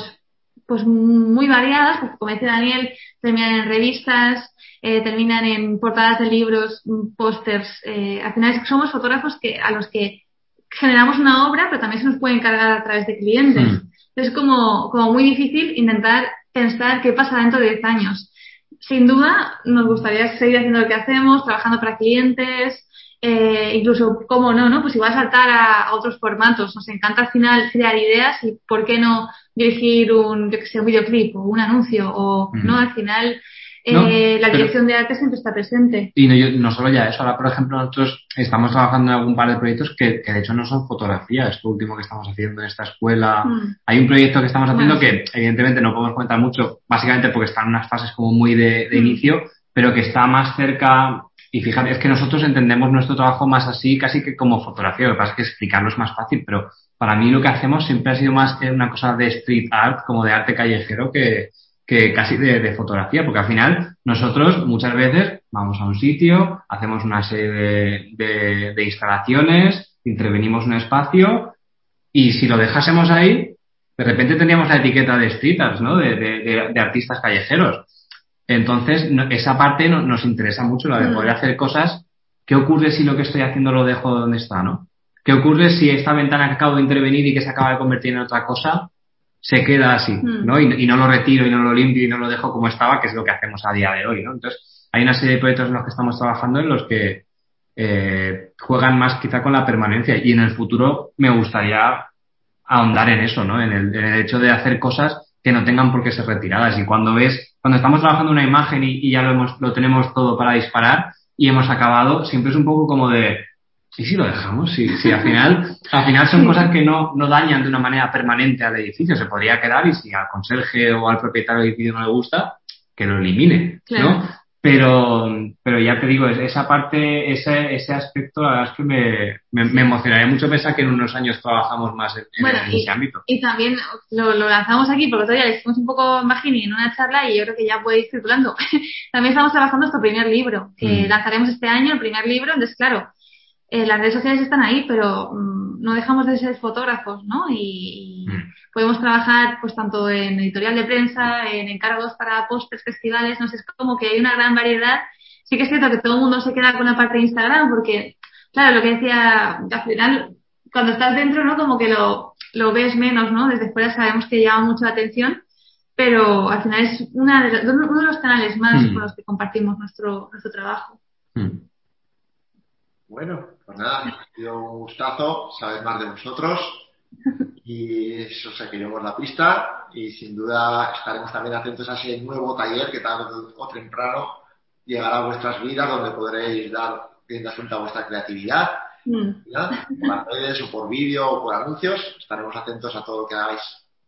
muy variadas, porque como dice Daniel, terminan en revistas, terminan en portadas de libros, pósters. Al final somos fotógrafos a los que generamos una obra, pero también se nos puede encargar a través de clientes. Es como muy difícil intentar pensar qué pasa dentro de 10 años. Sin duda, nos gustaría seguir haciendo lo que hacemos, trabajando para clientes, incluso, cómo no, pues igual saltar a otros formatos. Nos encanta al final crear ideas y por qué no dirigir un videoclip o un anuncio o, ¿no? Al final, la dirección de arte siempre está presente. Y no solo ya eso, ahora por ejemplo nosotros estamos trabajando en algún par de proyectos que de hecho no son fotografías, esto último que estamos haciendo en esta escuela. Hay un proyecto que estamos haciendo que evidentemente no podemos comentar mucho, básicamente porque está en unas fases como muy de inicio, pero que está más cerca. Y fíjate, es que nosotros entendemos nuestro trabajo más así, casi que como fotografía. Lo que pasa es que explicarlo es más fácil, pero para mí lo que hacemos siempre ha sido más una cosa de street art, como de arte callejero, que casi de fotografía, porque al final nosotros muchas veces vamos a un sitio, hacemos una serie de instalaciones, intervenimos un espacio y si lo dejásemos ahí, de repente tendríamos la etiqueta de street art, ¿no? De artistas callejeros. Entonces, esa parte nos interesa mucho, la de poder hacer cosas. ¿Qué ocurre si lo que estoy haciendo lo dejo donde está, no? ¿Qué ocurre si esta ventana que acabo de intervenir y que se acaba de convertir en otra cosa se queda así, ¿no? Y no lo retiro y no lo limpio y no lo dejo como estaba, que es lo que hacemos a día de hoy, ¿no? Entonces, hay una serie de proyectos en los que estamos trabajando en los que juegan más quizá con la permanencia y en el futuro me gustaría ahondar en eso, ¿no? En el hecho de hacer cosas que no tengan por qué ser retiradas. Y cuando estamos trabajando una imagen y ya lo tenemos todo para disparar y hemos acabado, siempre es un poco como de, ¿y si lo dejamos? Sí, al final son cosas que no dañan de una manera permanente al edificio. Se podría quedar y si al conserje o al propietario del edificio no le gusta, que lo elimine, claro, ¿no? Pero ya te digo, esa parte, ese aspecto, la verdad es que me emocionaría mucho pensar que en unos años trabajamos más en ese ámbito. Y también lo lanzamos aquí porque todavía le hicimos un poco Magini en una charla y yo creo que ya puede ir circulando. También estamos trabajando nuestro primer libro, que lanzaremos este año, el primer libro. Entonces, claro, las redes sociales están ahí, pero no dejamos de ser fotógrafos, ¿no? Y podemos trabajar pues tanto en editorial de prensa, en encargos para pósters, festivales, no sé, es como que hay una gran variedad. Sí que es cierto que todo el mundo se queda con la parte de Instagram porque, claro, lo que decía, al final, cuando estás dentro, ¿no? Como que lo ves menos, ¿no? Desde fuera sabemos que llama mucho la atención, pero al final es uno de los canales más con los que compartimos nuestro trabajo. Bueno, pues nada, ha sido un gustazo saber más de vosotros. Y eso, seguiremos la pista y sin duda estaremos también atentos a ese nuevo taller que tarde o temprano llegará a vuestras vidas, donde podréis dar rienda suelta a vuestra creatividad. ¿Ya? Por las redes o por vídeo o por anuncios, estaremos atentos a todo lo que hagáis.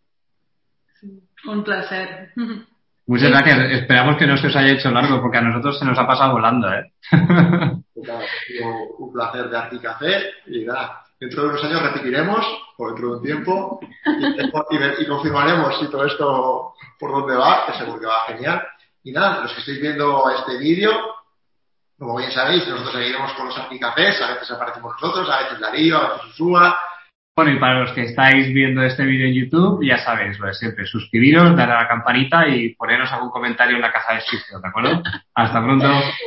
Un placer. Muchas gracias. Esperamos que no se os haya hecho largo, porque a nosotros se nos ha pasado volando, ¿eh? Ha sido un placer darte café y nada, dentro de unos años repetiremos, o dentro de un tiempo, y confirmaremos si todo esto por dónde va, que seguro que va genial. Y nada, los que estáis viendo este vídeo, como bien sabéis, nosotros seguiremos con los Apnicafés, a veces aparecemos nosotros, a veces Darío, a veces Usúa. Bueno, y para los que estáis viendo este vídeo en YouTube, ya sabéis, lo de siempre, suscribiros, darle a la campanita y ponernos algún comentario en la caja de descripción, ¿de acuerdo? Hasta pronto.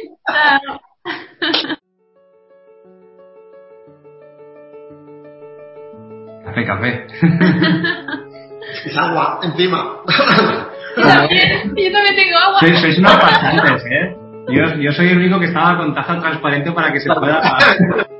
Café. Es agua, encima. Yo también tengo agua. Sois unos pasantes, ¿eh? Yo soy el único que estaba con taza transparente para que se pueda